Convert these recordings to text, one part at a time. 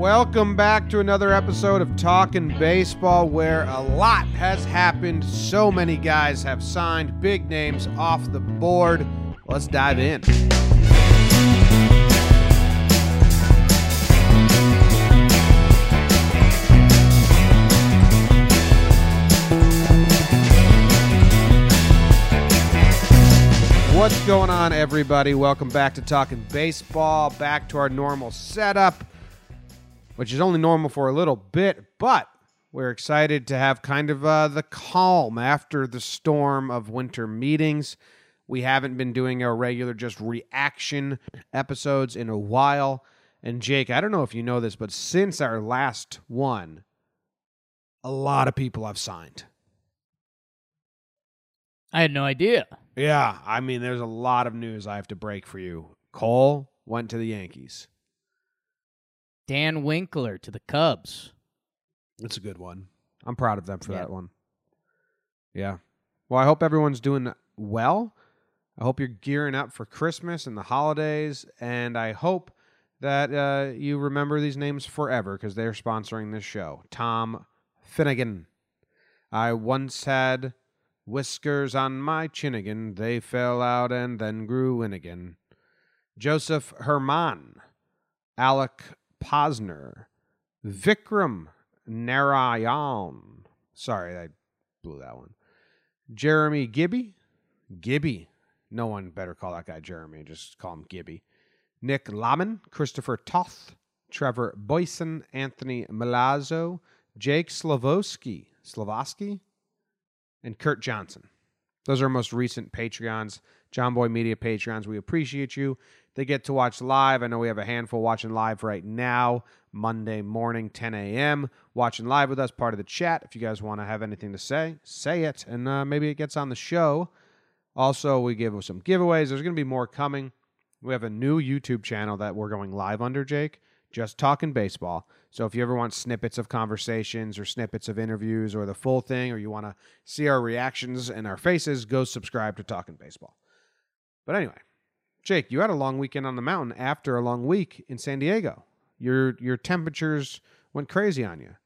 Welcome back to another episode of Talkin' Baseball, where a lot has happened. So many guys have signed, big names off the board. Let's dive in. What's going on, everybody? Welcome back to Talkin' Baseball, back to our normal setup, which is only normal for a little bit, but we're excited to have kind of the calm after the storm of winter meetings. We haven't been doing our regular just reaction episodes in a while. And Jake, I don't know if you know this, but since our last one, a lot of people have signed. I had no idea. Yeah, I mean, there's a lot of news I have to break for you. Cole went to the Yankees. Dan Winkler to the Cubs. It's a good one. I'm proud of them for that one. Yeah. Well, I hope everyone's doing well. I hope you're gearing up for Christmas and the holidays, and I hope that you remember these names forever because they're sponsoring this show. Tom Finnegan. I once had whiskers on my chin again. They fell out and then grew in again. Joseph Herman. Alec Posner, Vikram Narayan. Sorry, I blew that one. Jeremy Gibby. No one better call that guy Jeremy. Just call him Gibby. Nick Laman, Christopher Toth, Trevor Boyson, Anthony Milazzo, Jake Slavoski, and Kurt Johnson. Those are our most recent Patreons, John Boy Media Patreons. We appreciate you. They get to watch live. I know we have a handful watching live right now, Monday morning, 10 a.m. Watching live with us, part of the chat. If you guys want to have anything to say, say it, and maybe it gets on the show. Also, we give some giveaways. There's going to be more coming. We have a new YouTube channel that we're going live under, Jake, just Talkin' Baseball. So if you ever want snippets of conversations or snippets of interviews or the full thing, or you want to see our reactions and our faces, go subscribe to Talkin' Baseball. But anyway, Jake, you had a long weekend on the mountain after a long week in San Diego. Your temperatures went crazy on you.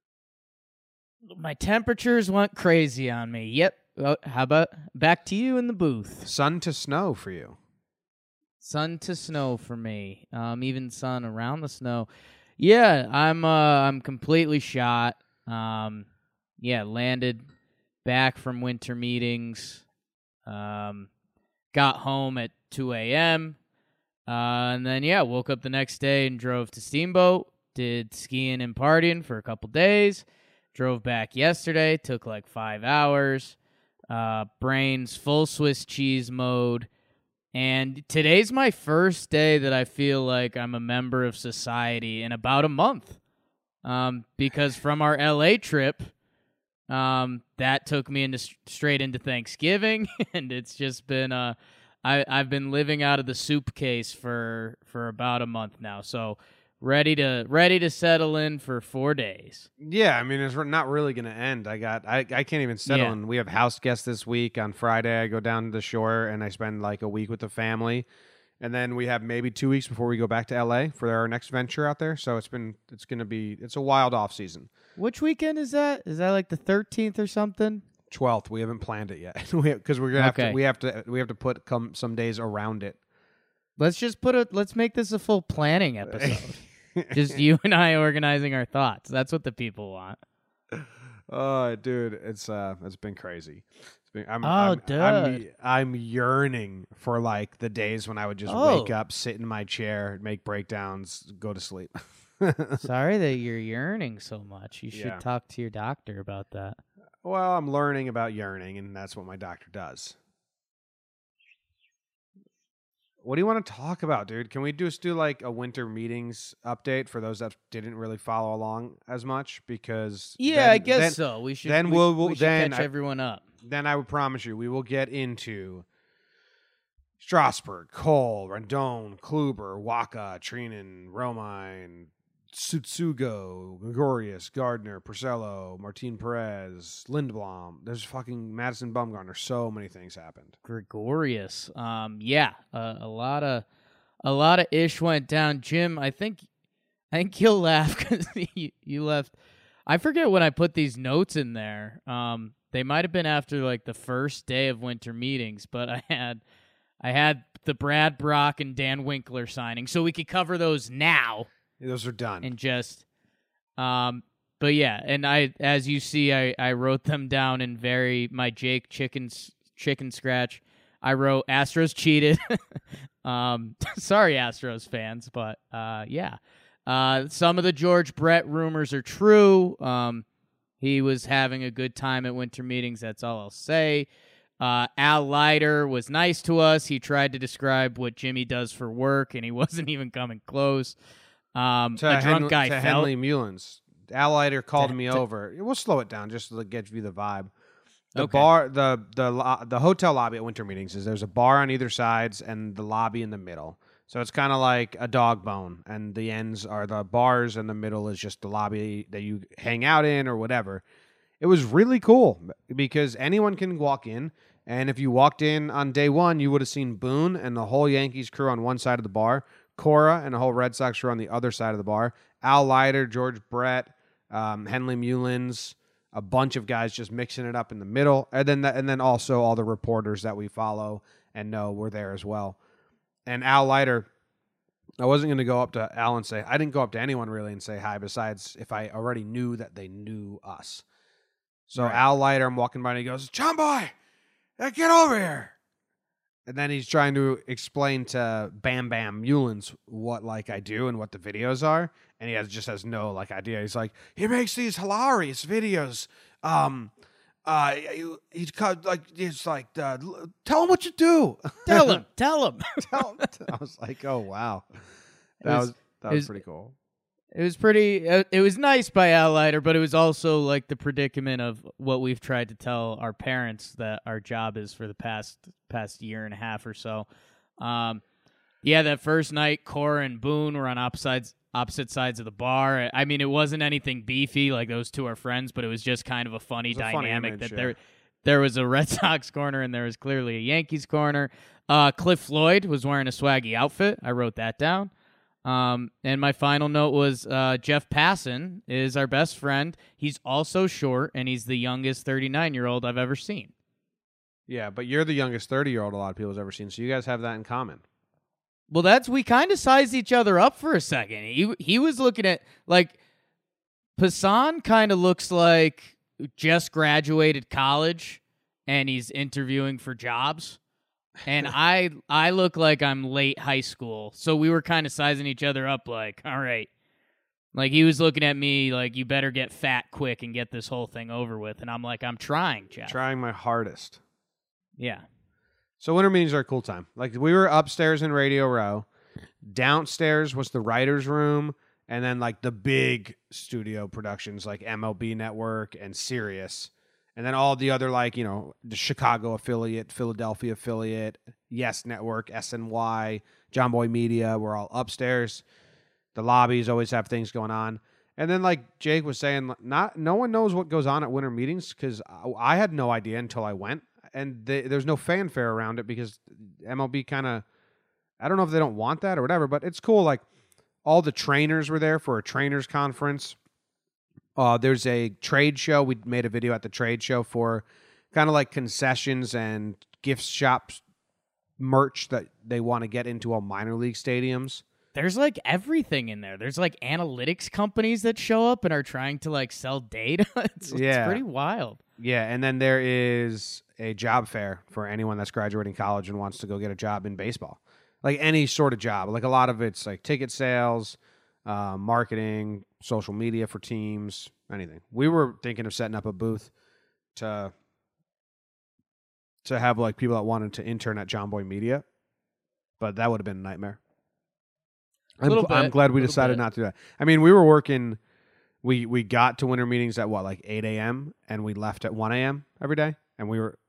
My temperatures went crazy on me. Yep. Well, how about back to you in the booth? Sun to snow for you. Sun to snow for me. Even sun around the snow. Yeah, I'm completely shot. Landed back from winter meetings. Got home at 2 a.m. And then, woke up the next day and drove to Steamboat. Did skiing and partying for a couple days. Drove back yesterday. Took like 5 hours. Brains full Swiss cheese mode. And today's my first day that I feel like I'm a member of society in about a month. Because from our LA trip, that took me straight into Thanksgiving, and it's just been I've been living out of the soup case for about a month now. So ready to settle in for 4 days. Yeah, I mean, it's not really going to end. I can't even settle in. We have house guests this week. On Friday, I go down to the shore and I spend like a week with the family. And then we have maybe 2 weeks before we go back to LA for our next venture out there. So it's a wild off season. Which weekend is that? Is that like the 13th or something? 12th. We haven't planned it yet because we're gonna have to put some days around it. Let's make this a full planning episode. Just you and I organizing our thoughts. That's what the people want. Oh, dude, it's been crazy. I'm yearning for like the days when I would just wake up, sit in my chair, make breakdowns, go to sleep. Sorry that you're yearning so much. You should talk to your doctor about that. Well, I'm learning about yearning, and that's what my doctor does. What do you want to talk about, dude? Can we just do like a winter meetings update for those that didn't really follow along as much? Because I guess so. We should. Then we should catch everyone up. Then I would promise you, we will get into Strasburg, Cole, Rendon, Kluber, Waka, Treinen, Romine, Tsutsugo, Gregorius, Gardner, Porcello, Martin Perez, Lindblom. There's fucking Madison Bumgarner. So many things happened. Gregorius. A lot of ish went down. Jim, I think I think you'll laugh because you left. I forget when I put these notes in there. They might have been after like the first day of winter meetings, but I had the Brad Brock and Dan Winkler signing, so we could cover those now. Those are done. And just, but yeah, and as you see, I wrote them down in my Jake chicken scratch. I wrote Astros cheated. Sorry, Astros fans, but yeah. Some of the George Brett rumors are true. He was having a good time at winter meetings. That's all I'll say. Al Leiter was nice to us. He tried to describe what Jimmy does for work, and he wasn't even coming close. A drunk guy felt. Henley Mullins. Al Leiter called me over. We'll slow it down just to get you the vibe. The bar, the hotel lobby at winter meetings is there's a bar on either sides and the lobby in the middle. So it's kind of like a dog bone, and the ends are the bars, and the middle is just the lobby that you hang out in or whatever. It was really cool because anyone can walk in, and if you walked in on day one, you would have seen Boone and the whole Yankees crew on one side of the bar, Cora and the whole Red Sox crew on the other side of the bar, Al Leiter, George Brett, Henley Mullins, a bunch of guys just mixing it up in the middle, and then also all the reporters that we follow and know were there as well. And Al Leiter, I wasn't going to go up to Al and say, I didn't go up to anyone really and say hi, besides if I already knew that they knew us. So right. Al Leiter, I'm walking by and he goes, John Boy, get over here. And then he's trying to explain to Bam Bam Mullins what like I do and what the videos are. And he just has no like idea. He's like, he makes these hilarious videos. He's like, tell him what you do. Tell him. I was like, oh wow, that was pretty cool. It was pretty. It was nice by Al Leiter, but it was also like the predicament of what we've tried to tell our parents that our job is for the past year and a half or so. Yeah, that first night, Cora and Boone were on opposite sides of the bar. I mean, it wasn't anything beefy, like those two are friends, but it was just kind of a funny dynamic there was a Red Sox corner and there was clearly a Yankees corner. Cliff Floyd was wearing a swaggy outfit. I wrote that down. And my final note was Jeff Passan is our best friend. He's also short, and he's the youngest 39-year-old I've ever seen. Yeah, but you're the youngest 30-year-old a lot of people have ever seen, so you guys have that in common. Well, we kind of sized each other up for a second. He was looking at, like, Passan kind of looks like just graduated college, and he's interviewing for jobs. And I look like I'm late high school, so we were kind of sizing each other up like, all right. Like, he was looking at me like, you better get fat quick and get this whole thing over with. And I'm like, I'm trying, Jeff. Trying my hardest. Yeah. So winter meetings are a cool time. Like, we were upstairs in Radio Row. Downstairs was the writer's room, and then, like, the big studio productions like MLB Network and Sirius. And then all the other, like, you know, the Chicago affiliate, Philadelphia affiliate, Yes Network, SNY, John Boy Media, we're all upstairs. The lobbies always have things going on. And then, like Jake was saying, no one knows what goes on at winter meetings because I had no idea until I went. And there's no fanfare around it because MLB kind of, I don't know if they don't want that or whatever, but it's cool. Like, all the trainers were there for a trainers conference. There's a trade show. We made a video at the trade show for kind of like concessions and gift shops merch that they want to get into all minor league stadiums. There's like everything in there. There's like analytics companies that show up and are trying to like sell data. It's pretty wild. Yeah, and then there is a job fair for anyone that's graduating college and wants to go get a job in baseball. Like any sort of job. Like a lot of it's like ticket sales, marketing, social media for teams, anything. We were thinking of setting up a booth to have like people that wanted to intern at John Boy Media, but that would have been a nightmare. I'm glad we decided not to do that. I mean, we were working. We got to winter meetings at like 8 a.m. and we left at 1 a.m. every day, and we were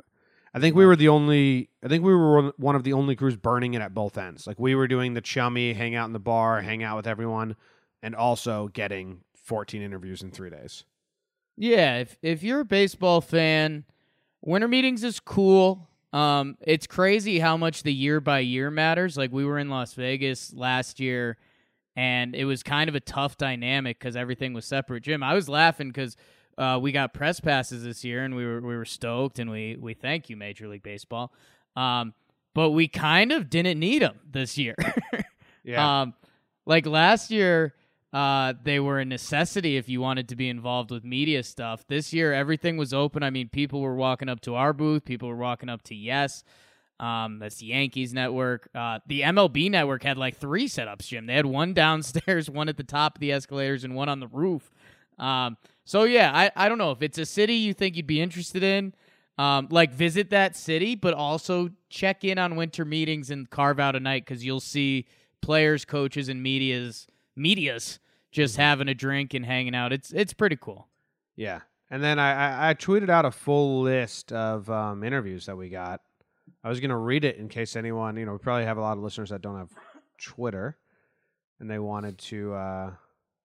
one of the only crews burning it at both ends. Like, we were doing the chummy, hang out in the bar, hang out with everyone, and also getting 14 interviews in 3 days. Yeah, if you're a baseball fan, winter meetings is cool. It's crazy how much the year by year matters. Like, we were in Las Vegas last year, and it was kind of a tough dynamic because everything was separate. Jim, I was laughing because we got press passes this year, and we were stoked, and we thank you, Major League Baseball. But we kind of didn't need them this year. Yeah. Like last year, they were a necessity if you wanted to be involved with media stuff. This year, everything was open. I mean, people were walking up to our booth. People were walking up to Yes. That's the Yankees network. The MLB network had like 3 setups, Jim. They had one downstairs, one at the top of the escalators, and one on the roof. So yeah, I don't know if it's a city you think you'd be interested in. Like visit that city, but also check in on winter meetings and carve out a night because you'll see players, coaches, and medias just having a drink and hanging out. It's pretty cool. Yeah. And then I tweeted out a full list of interviews that we got. I was going to read it in case anyone, we probably have a lot of listeners that don't have Twitter, and they wanted to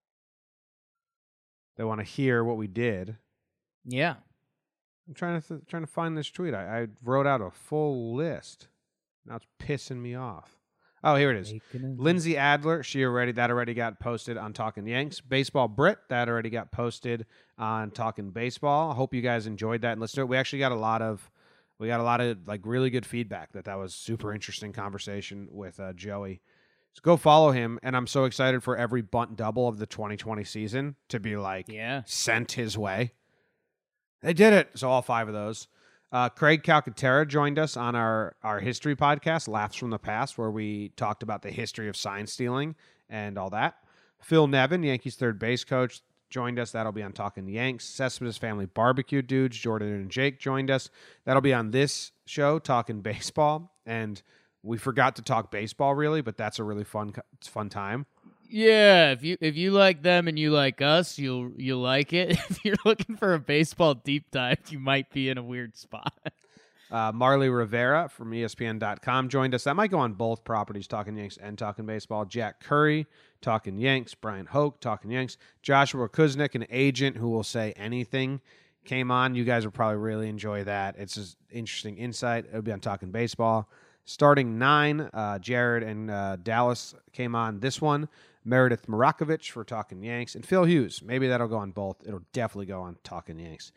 want to hear what we did. Yeah. I'm trying to find this tweet. I wrote out a full list. Now it's pissing me off. Oh, here it is. Lindsay Adler, that already got posted on Talking Yanks. Baseball Brit, that already got posted on Talking Baseball. I hope you guys enjoyed that and listened to it. We actually got a lot of like really good feedback that was super interesting conversation with Joey. So go follow him, and I'm so excited for every bunt double of the 2020 season to be sent his way. They did it. So all 5 of those. Craig Calcaterra joined us on our history podcast, Laughs from the Past, where we talked about the history of sign stealing and all that. Phil Nevin, Yankees third base coach, joined us. That'll be on Talking Yanks. Cespedes Family Barbecue dudes, Jordan and Jake, joined us. That'll be on this show, Talking Baseball. And we forgot to talk baseball, really, but that's a really fun time. Yeah, if you like them and you like us, you'll like it. If you're looking for a baseball deep dive, you might be in a weird spot. Marley Rivera from ESPN.com joined us. That might go on both properties, Talking Yanks and Talking Baseball. Jack Curry, Talking Yanks. Brian Hoke, Talking Yanks. Joshua Kuznick, an agent who will say anything, came on. You guys will probably really enjoy that. It's an interesting insight. It'll be on Talking Baseball. Starting 9, Jared and Dallas came on this one. Meredith Marakovich for Talking Yanks. And Phil Hughes. Maybe that'll go on both. It'll definitely go on Talking Yanks.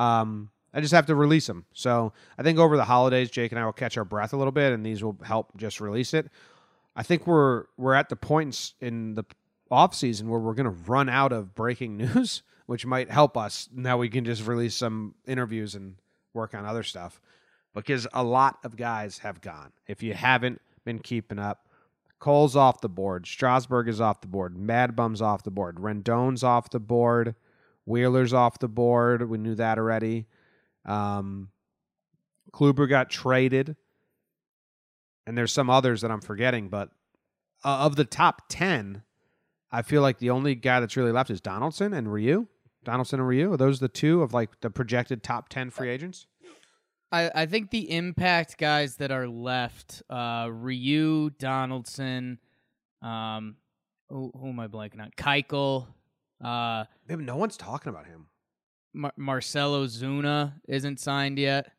I just have to release them. So I think over the holidays, Jake and I will catch our breath a little bit, and these will help just release it. I think we're at the point in the off season where we're going to run out of breaking news, which might help us. Now we can just release some interviews and work on other stuff, because a lot of guys have gone. If you haven't been keeping up, Cole's off the board. Strasburg is off the board. Mad Bum's off the board. Rendon's off the board. Wheeler's off the board. We knew that already. Kluber got traded. And there's some others that I'm forgetting. But of the top 10, I feel like the only guy that's really left is Donaldson and Ryu. Donaldson and Ryu. Are those the two of like the projected top 10 free agents? I think the impact guys that are left, Ryu, Donaldson, who am I blanking on? Keuchel. No one's talking about him. Marcelo Zuna isn't signed yet.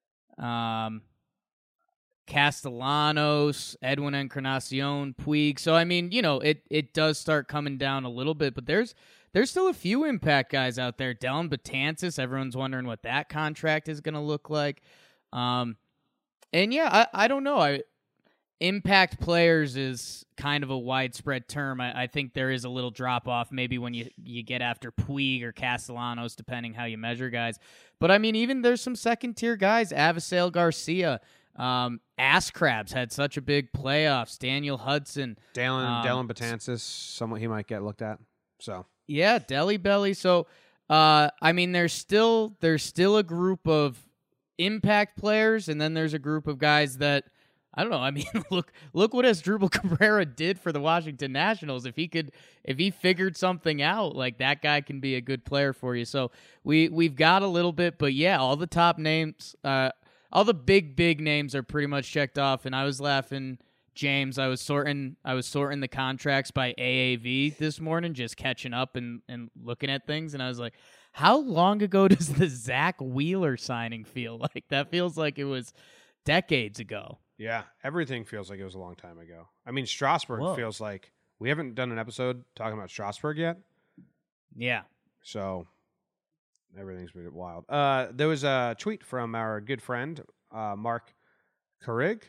Castellanos, Edwin Encarnacion, Puig. So, I mean, it does start coming down a little bit, but there's still a few impact guys out there. Dellin Betances, everyone's wondering what that contract is going to look like. And yeah, I don't know. Impact players is kind of a widespread term. I think there is a little drop off maybe when you get after Puig or Castellanos, depending how you measure guys. But I mean, even there's some second tier guys. Avisail Garcia, Ass Crabs had such a big playoffs. Daniel Hudson, Dellin Betances, somewhat he might get looked at. So. Yeah, Deli Belly. So, I mean, there's still a group of impact players, and then there's a group of guys that I don't know. I mean, look what Asdrubal Cabrera did for the Washington Nationals. If he figured something out, like that guy can be a good player for you. So we've got a little bit, but yeah, all the top names, all the big names are pretty much checked off. And I was laughing. James, I was sorting the contracts by AAV this morning, just catching up and looking at things, and I was like, how long ago does the Zach Wheeler signing feel like? That feels like it was decades ago. Yeah, everything feels like it was a long time ago. I mean, Strasburg feels like We haven't done an episode talking about Strasburg yet, Yeah. so everything's been wild. There was a tweet from our good friend, Mark Carrig.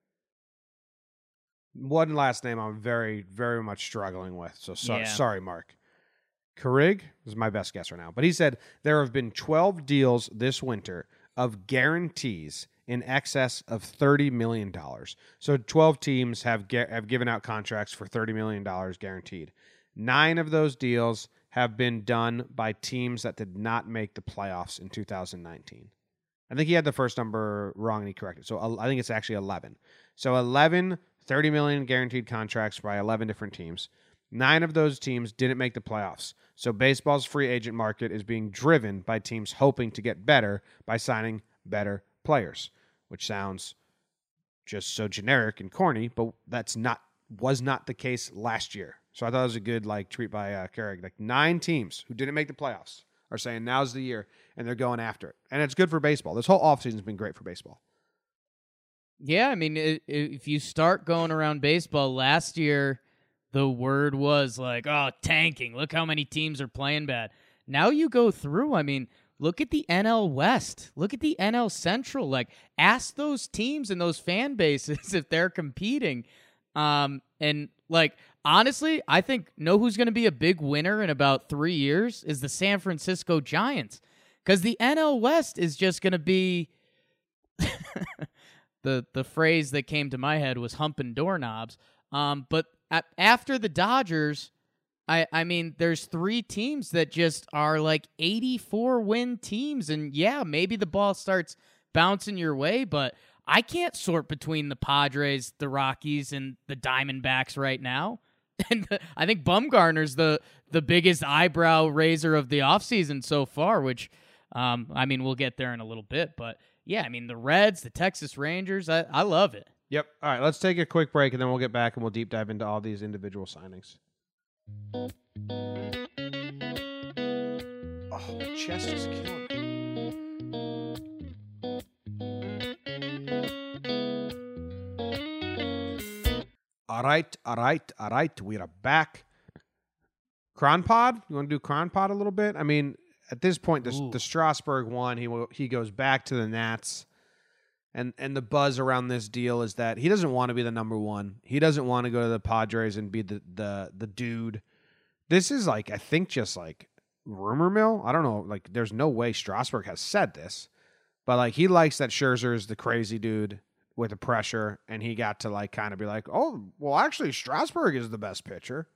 One last name I'm very, very much struggling with, so sorry, Mark. Carrig is my best guess right now. But he said there have been 12 deals this winter of guarantees in excess of $30 million. So 12 teams have given out contracts for $30 million guaranteed. 9 of those deals have been done by teams that did not make the playoffs in 2019. I think he had the first number wrong and he corrected. So I think it's actually 11. So 11 $30 million guaranteed contracts by 11 different teams. 9 of those teams didn't make the playoffs. So baseball's free agent market is being driven by teams hoping to get better by signing better players, which sounds just so generic and corny, but was not the case last year. So I thought it was a good tweet by Carrick. 9 teams who didn't make the playoffs are saying now's the year, and they're going after it. And it's good for baseball. This whole offseason has been great for baseball. Yeah, I mean, if you start going around baseball, last year the word was tanking. Look how many teams are playing bad. Now you go through, I mean, look at the NL West. Look at the NL Central. Ask those teams and those fan bases if they're competing. And honestly, I think who's going to be a big winner in about 3 years is the San Francisco Giants. Because the NL West is just going to be... The phrase that came to my head was humping doorknobs. But after the Dodgers, I mean, there's 3 teams that just are 84-win teams. And yeah, maybe the ball starts bouncing your way, but I can't sort between the Padres, the Rockies, and the Diamondbacks right now. And I think Bumgarner's the biggest eyebrow raiser of the offseason so far, which, I mean, we'll get there in a little bit. But yeah, I mean, the Reds, the Texas Rangers, I love it. Yep. All right, let's take a quick break, and then we'll get back and we'll deep dive into all these individual signings. Oh, my chest is killing me. All right. We are back. Cronpod? You want to do Cronpod a little bit? I mean, at this point, the Strasburg one, he goes back to the Nats. And the buzz around this deal is that he doesn't want to be the number one. He doesn't want to go to the Padres and be the dude. This is I think just rumor mill. I don't know. There's no way Strasburg has said this, but he likes that Scherzer is the crazy dude with the pressure, and he got to kind of be oh, well, actually Strasburg is the best pitcher.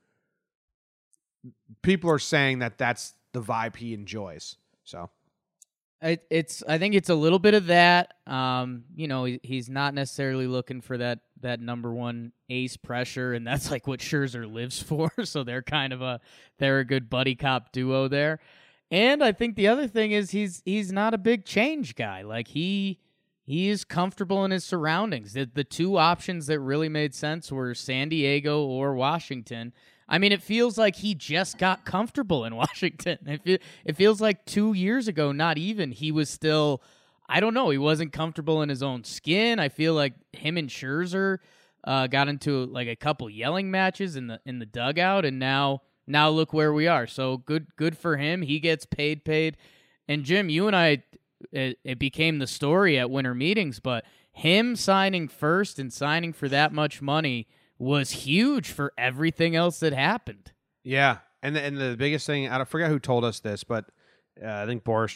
People are saying that that's the vibe he enjoys. So. I think it's a little bit of that. He's not necessarily looking for that number one ace pressure, and that's what Scherzer lives for. So they're they're a good buddy cop duo there. And I think the other thing is he's not a big change guy. He is comfortable in his surroundings. The 2 options that really made sense were San Diego or Washington. I mean, it feels like he just got comfortable in Washington. It feels like 2 years ago, not even, he was still, I don't know, he wasn't comfortable in his own skin. I feel like him and Scherzer got into a couple yelling matches in the dugout, and now look where we are. So good for him. He gets paid. And Jim, you and I, it became the story at winter meetings, but him signing first and signing for that much money was huge for everything else that happened. Yeah, and the biggest thing, I forget who told us this, but I think Boris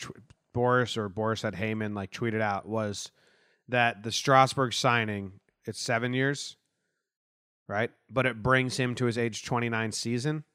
at Heyman tweeted out was that the Strasburg signing, it's 7 years, right? But it brings him to his age 29 season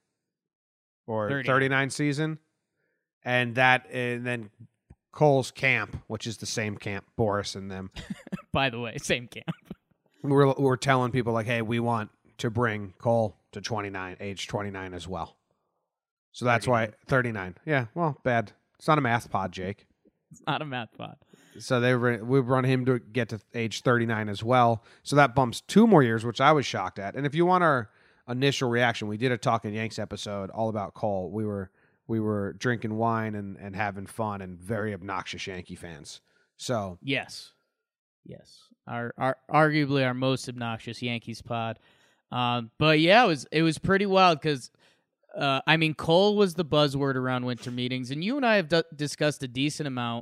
or 39 season, and then Cole's camp, which is the same camp, Boris and them. By the way, same camp. We're telling people hey, we want to bring Cole to age 29 as well. So that's 39. Why 39. Yeah, well, bad. It's not a math pod, Jake. It's not a math pod. So we run him to get to age 39 as well. So that bumps 2 more years, which I was shocked at. And if you want our initial reaction, we did a Talking Yanks episode all about Cole. We were drinking wine and having fun and very obnoxious Yankee fans. So yes. Our arguably our most obnoxious Yankees pod. But yeah, it was pretty wild because I mean, Cole was the buzzword around winter meetings, and you and I have discussed a decent amount.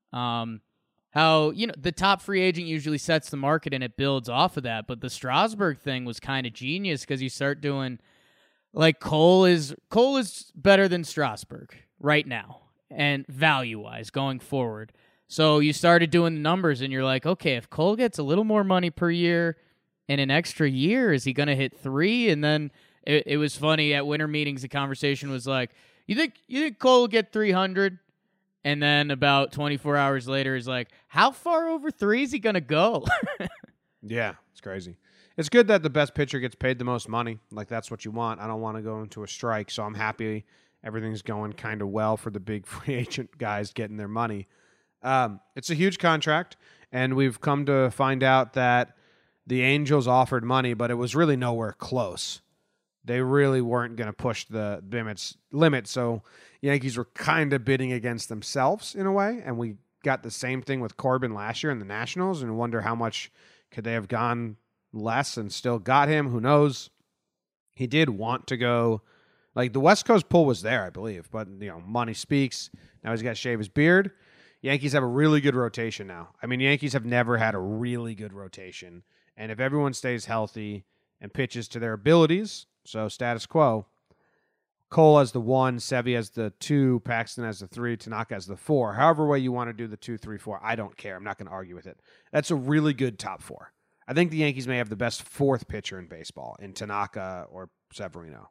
How the top free agent usually sets the market and it builds off of that, but the Strasburg thing was kind of genius because you start doing like Cole is better than Strasburg right now and value wise going forward. So you started doing the numbers and you're like, okay, if Cole gets a little more money per year in an extra year, is he going to hit 3? And then it was funny at winter meetings. The conversation was like, you think Cole will get 300? And then about 24 hours later, he's like, how far over 3 is he going to go? Yeah, it's crazy. It's good that the best pitcher gets paid the most money. Like, that's what you want. I don't want to go into a strike, so I'm happy everything's going kind of well for the big free agent guys getting their money. It's a huge contract, and we've come to find out that the Angels offered money, but it was really nowhere close. They really weren't going to push the limit, so Yankees were kind of bidding against themselves in a way, and we got the same thing with Corbin last year in the Nationals, and wonder how much could they have gone less and still got him. Who knows? He did want to go. Like, the West Coast pull was there, I believe, but money speaks. Now he's got to shave his beard. Yankees have a really good rotation now. I mean, Yankees have never had a really good rotation, and if everyone stays healthy and pitches to their abilities, so status quo, Cole as the 1, Sevy as the 2, Paxton as the 3, Tanaka as the 4. However way you want to do the 2, 3, 4, I don't care. I'm not going to argue with it. That's a really good top 4. I think the Yankees may have the best 4th pitcher in baseball in Tanaka or Severino.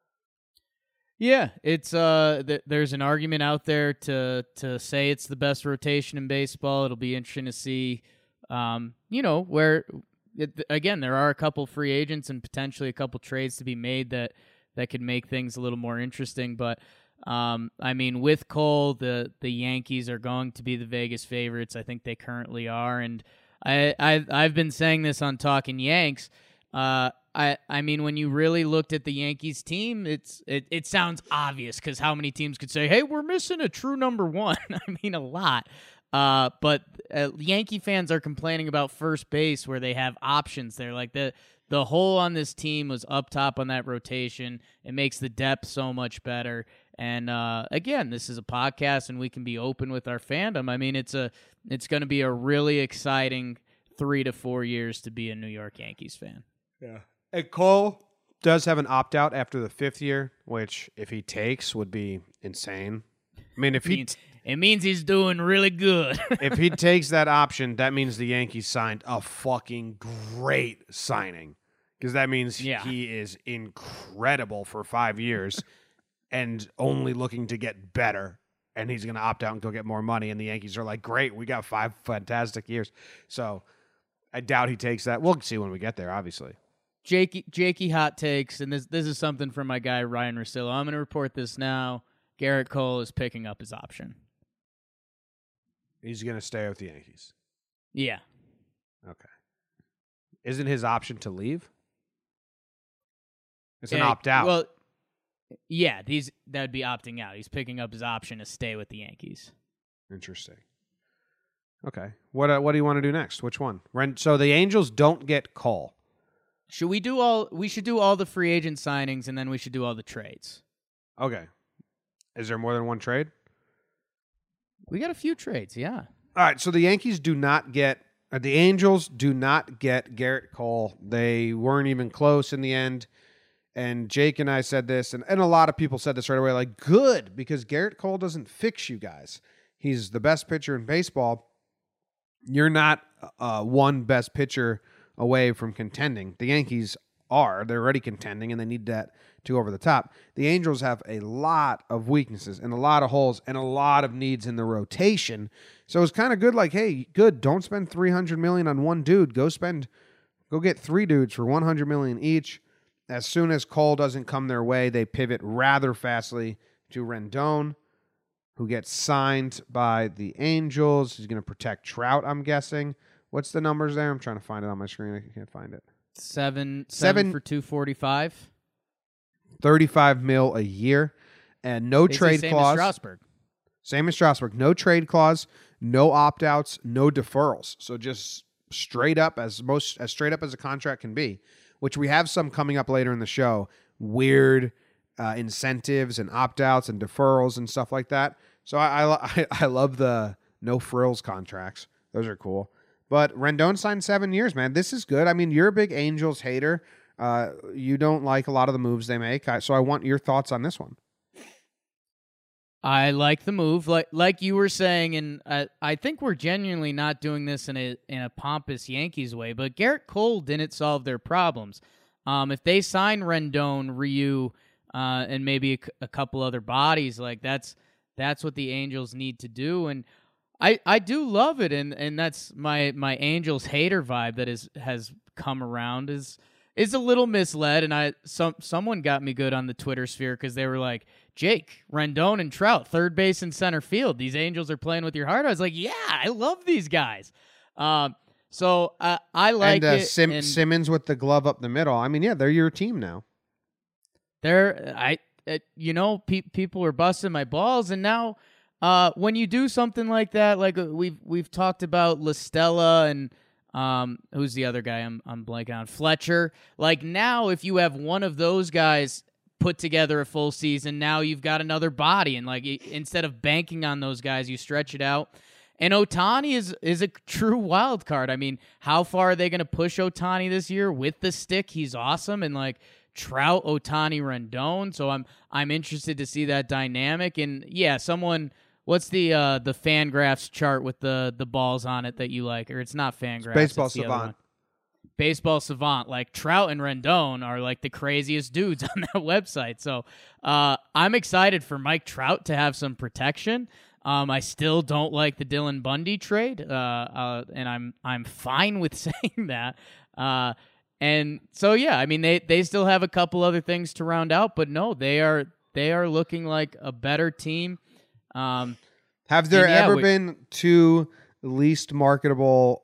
Yeah, it's there's an argument out there to say it's the best rotation in baseball. It'll be interesting to see, where again there are a couple free agents and potentially a couple trades to be made that could make things a little more interesting. But I mean, with Cole, the Yankees are going to be the Vegas favorites. I think they currently are, and I've been saying this on Talking Yanks. I mean, when you really looked at the Yankees team, it sounds obvious because how many teams could say, hey, we're missing a true number 1? I mean, a lot. But Yankee fans are complaining about first base where they have options there. Like the hole on this team was up top on that rotation. It makes the depth so much better. And again, this is a podcast and we can be open with our fandom. I mean, it's going to be a really exciting 3 to 4 years to be a New York Yankees fan. Yeah. And Cole does have an opt-out after the 5th year, which, if he takes, would be insane. I mean, it means he's doing really good. If he takes that option, that means the Yankees signed a fucking great signing. Because that means he is incredible for 5 years and only looking to get better. And he's going to opt out and go get more money. And the Yankees are like, great, we got 5 fantastic years. So I doubt he takes that. We'll see when we get there, obviously. Jakey hot takes, and this is something from my guy Ryan Russillo. I'm going to report this now. Garrett Cole is picking up his option. He's going to stay with the Yankees. Yeah. Okay. Isn't his option to leave? It's an opt-out. Well, yeah, that would be opting out. He's picking up his option to stay with the Yankees. Interesting. Okay. What do you want to do next? Which one? So the Angels don't get Cole. We should do all the free agent signings, and then we should do all the trades. Okay. Is there more than one trade? We got a few trades, yeah. All right, so the Yankees do not get the Angels do not get Garrett Cole. They weren't even close in the end. And Jake and I said this, and a lot of people said this right away, like, good, because Garrett Cole doesn't fix you guys. He's the best pitcher in baseball. You're not one best pitcher away from contending. The Yankees are. They're already contending, and they need that to go over the top. The Angels have a lot of weaknesses and a lot of holes and a lot of needs in the rotation. So it's kind of good, like, hey, good, don't spend $300 million on one dude. Go get 3 dudes for $100 million each. As soon as Cole doesn't come their way, they pivot rather fastly to Rendon, who gets signed by the Angels. He's going to protect Trout, I'm guessing. What's the numbers there? I'm trying to find it on my screen. I can't find it. 7 for $245. $35 million a year, and no trade same clause. As Strasburg. Same as Strasburg. No trade clause, no opt-outs, no deferrals. So just straight up as straight up as a contract can be, which we have some coming up later in the show, weird incentives and opt-outs and deferrals and stuff like that. So I love the no frills contracts. Those are cool. But Rendon signed 7 years, man. This is good. I mean, you're a big Angels hater. You don't like a lot of the moves they make. So I want your thoughts on this one. I like the move, like you were saying, and I think we're genuinely not doing this in a pompous Yankees way. But Garrett Cole didn't solve their problems. If they sign Rendon, Ryu, and maybe a couple other bodies, like that's what the Angels need to do. And I do love it, and that's my Angels hater vibe that has come around is a little misled. And someone got me good on the Twitter sphere because they were like, Jake, Rendon and Trout, third base and center field. These Angels are playing with your heart. I was like, yeah, I love these guys. So I like it. Simmons with the glove up the middle. I mean, yeah, they're your team now. People are busting my balls, and now when you do something like that, like we've talked about La Stella and who's the other guy I'm blanking on, Fletcher. Like now, if you have one of those guys put together a full season, now you've got another body, and like instead of banking on those guys, you stretch it out. And Ohtani is a true wild card. I mean, how far are they going to push Ohtani this year with the stick? He's awesome, and like Trout, Ohtani, Rendon. So I'm interested to see that dynamic. And yeah, what's the Fangraphs chart with the balls on it that you like? Or it's not Fangraphs. Baseball Savant. Baseball Savant. Like Trout and Rendon are like the craziest dudes on that website. So I'm excited for Mike Trout to have some protection. I still don't like the Dylan Bundy trade, and I'm fine with saying that. And so yeah, I mean they still have a couple other things to round out, but no, they are looking like a better team. Have there ever been two least marketable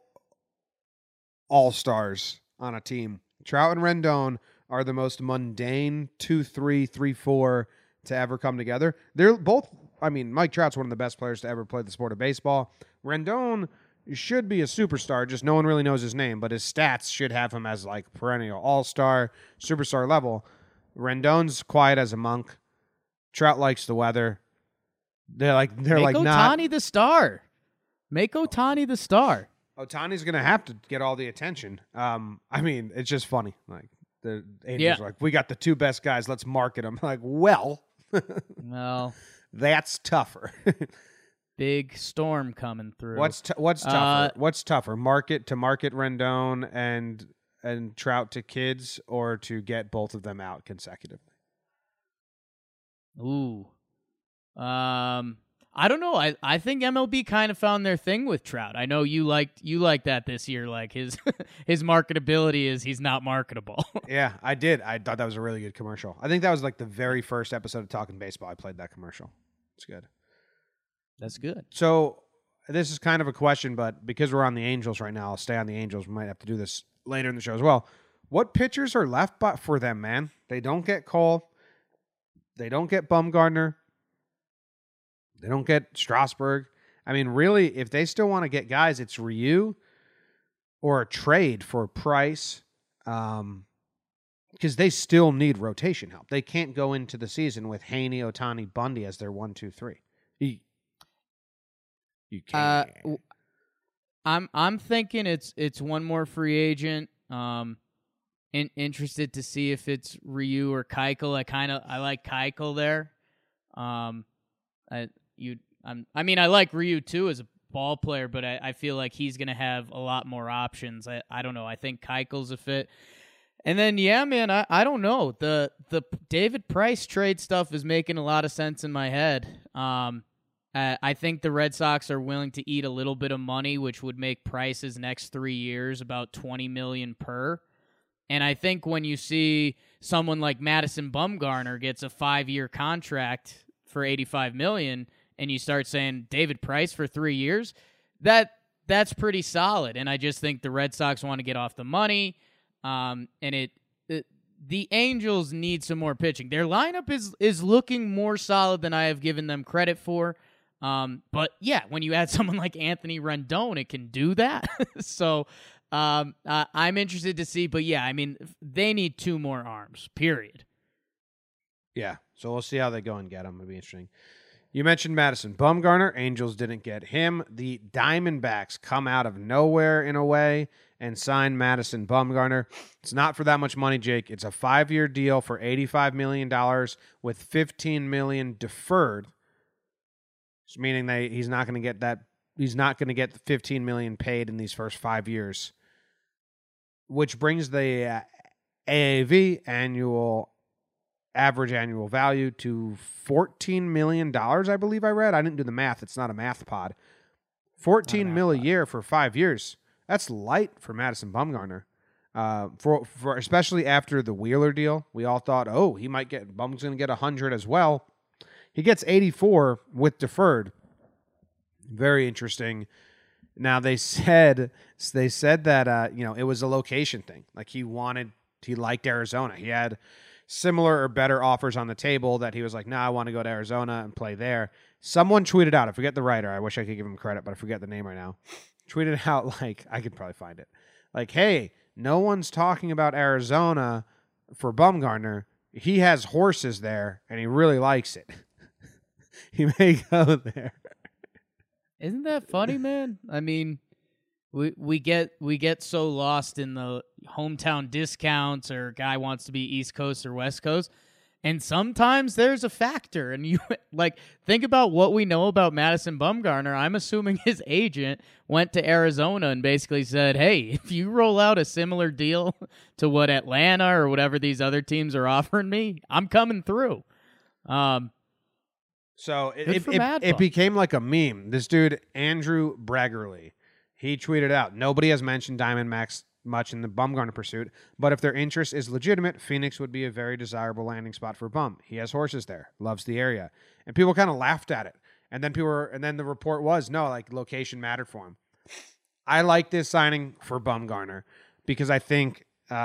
all-stars on a team? Trout and Rendon are the most mundane 2-3, 3-4 to ever come together. They're both, I mean, Mike Trout's one of the best players to ever play the sport of baseball. Rendon should be a superstar, just no one really knows his name, but his stats should have him as like perennial all-star, superstar level. Rendon's quiet as a monk. Trout likes the weather. They're like Ohtani the star. Make Ohtani the star. Ohtani's going to have to get all the attention. I mean, it's just funny. Like the Angels are like, we got the two best guys. Let's market them. Like, well, that's tougher. Big storm coming through. What's tougher? What's tougher? Market Rendon and Trout to kids, or to get both of them out consecutively? Ooh. I don't know. I think MLB kind of found their thing with Trout. I know you liked that this year. Like his marketability is he's not marketable. Yeah, I did. I thought that was a really good commercial. I think that was like the very first episode of Talking Baseball. I played that commercial. It's good. That's good. So this is kind of a question, but because we're on the Angels right now, I'll stay on the Angels. We might have to do this later in the show as well. What pitchers are left for them, man? They don't get Cole. They don't get Bumgarner. They don't get Strasburg. I mean, really, if they still want to get guys, it's Ryu or a trade for Price, because they still need rotation help. They can't go into the season with Haney, Ohtani, Bundy as their 1, 2, 3. You can't. I'm thinking it's one more free agent. Interested to see if it's Ryu or Keuchel. I like Keuchel there. I like Ryu too as a ball player, but I feel like he's going to have a lot more options. I don't know. I think Keuchel's a fit. And then, yeah, man, I don't know. The David Price trade stuff is making a lot of sense in my head. I think the Red Sox are willing to eat a little bit of money, which would make Price's next 3 years about $20 million per. And I think when you see someone like Madison Bumgarner gets a 5-year contract for $85 million, and you start saying David Price for 3 years, that's pretty solid. And I just think the Red Sox want to get off the money. And the Angels need some more pitching. Their lineup is looking more solid than I have given them credit for. But yeah, when you add someone like Anthony Rendon, it can do that. So I'm interested to see, but yeah, I mean, they need 2 more arms, period. Yeah, so we'll see how they go and get him. It'll be interesting. You mentioned Madison Bumgarner. Angels didn't get him. The Diamondbacks come out of nowhere in a way and sign Madison Bumgarner. It's not for that much money, Jake. It's a 5-year deal for $85 million with $15 million deferred, meaning he's not going to get that. He's not going to get the $15 million paid in these first 5 years, which brings the AAV average annual value to $14 million, I believe I read. I didn't do the math. It's not a math pod. $14 million a year for 5 years. That's light for Madison Bumgarner. For especially after the Wheeler deal, we all thought, oh, Bum's going to get 100 as well. He gets 84 with deferred. Very interesting. Now they said that it was a location thing. Like he liked Arizona. He had similar or better offers on the table that he was like, I want to go to Arizona and play there. Someone tweeted out, I forget the writer. I wish I could give him credit, but I forget the name right now. Tweeted out, like, I could probably find it. Like, hey, no one's talking about Arizona for Bumgarner. He has horses there, and he really likes it. He may go there. Isn't that funny, man? I mean, we get so lost in the hometown discounts or guy wants to be East Coast or West Coast, and sometimes there's a factor. And you think about what we know about Madison Bumgarner. I'm assuming his agent went to Arizona and basically said, "Hey, if you roll out a similar deal to what Atlanta or whatever these other teams are offering me, I'm coming through." So it became like a meme. This dude, Andrew Braggerly, he tweeted out, nobody has mentioned Diamondbacks much in the Bumgarner pursuit, but if their interest is legitimate, Phoenix would be a very desirable landing spot for Bum. He has horses there, loves the area. And people kind of laughed at it. And then the report was, no, like location mattered for him. I like this signing for Bumgarner because I think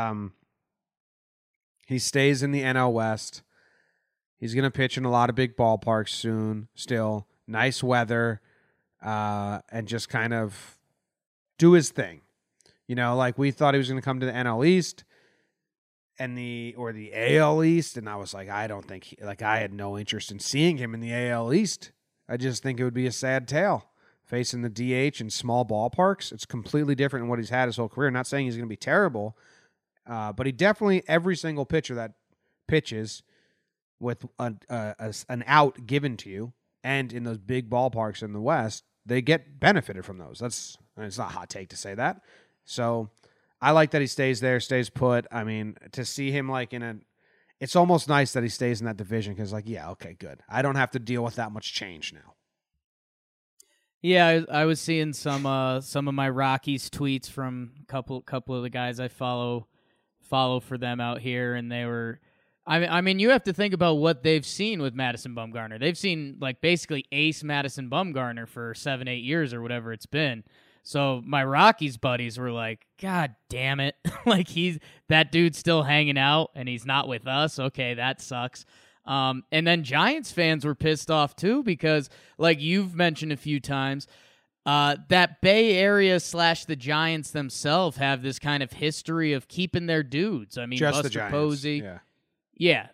he stays in the NL West. He's going to pitch in a lot of big ballparks soon, still. Nice weather, and just kind of do his thing. Like we thought he was going to come to the NL East or the AL East, and I was like, I don't think I had no interest in seeing him in the AL East. I just think it would be a sad tale facing the DH in small ballparks. It's completely different than what he's had his whole career. Not saying he's going to be terrible, but he definitely, every single pitcher that pitches with an out given to you, and in those big ballparks in the West, they get benefited from those. It's not a hot take to say that. So I like that he stays there, stays put. I mean, to see him it's almost nice that he stays in that division because, yeah, okay, good. I don't have to deal with that much change now. Yeah, I was seeing some of my Rockies tweets from a couple of the guys I follow for them out here, and they were. I mean, you have to think about what they've seen with Madison Bumgarner. They've seen basically ace Madison Bumgarner for 7-8 years or whatever it's been. So my Rockies buddies were like, God damn it. That dude's still hanging out and he's not with us. Okay, that sucks. And then Giants fans were pissed off too because like you've mentioned a few times, that Bay Area / the Giants themselves have this kind of history of keeping their dudes. I mean, just Buster Posey. Yeah.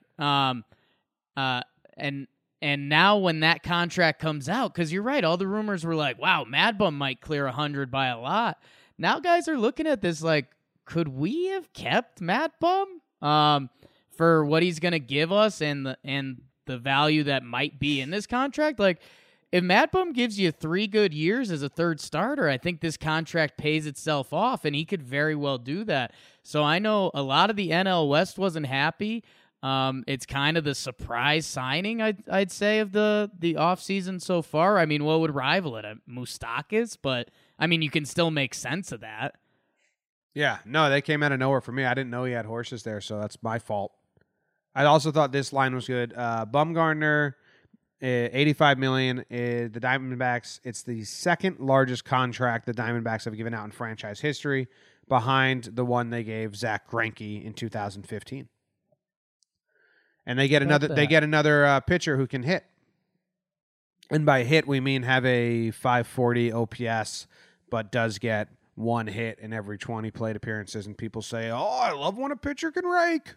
And now when that contract comes out, because you're right, all the rumors were like, wow, Mad Bum might clear 100 by a lot. Now guys are looking at this like, could we have kept Mad Bum for what he's going to give us and the value that might be in this contract? Like, if Mad Bum gives you 3 good years as a third starter, I think this contract pays itself off, and he could very well do that. So I know a lot of the NL West wasn't happy. It's kind of the surprise signing, I'd say, of the offseason so far. I mean, what would rival it? Moustakas? But, I mean, you can still make sense of that. Yeah, no, they came out of nowhere for me. I didn't know he had horses there, so that's my fault. I also thought this line was good. Bumgarner, $85 million. The Diamondbacks, it's the second largest contract the Diamondbacks have given out in franchise history, behind the one they gave Zach Greinke in 2015. And they get another pitcher who can hit. And by hit, we mean have a 540 OPS, but does get one hit in every 20 plate appearances, and people say, "Oh, I love when a pitcher can rake."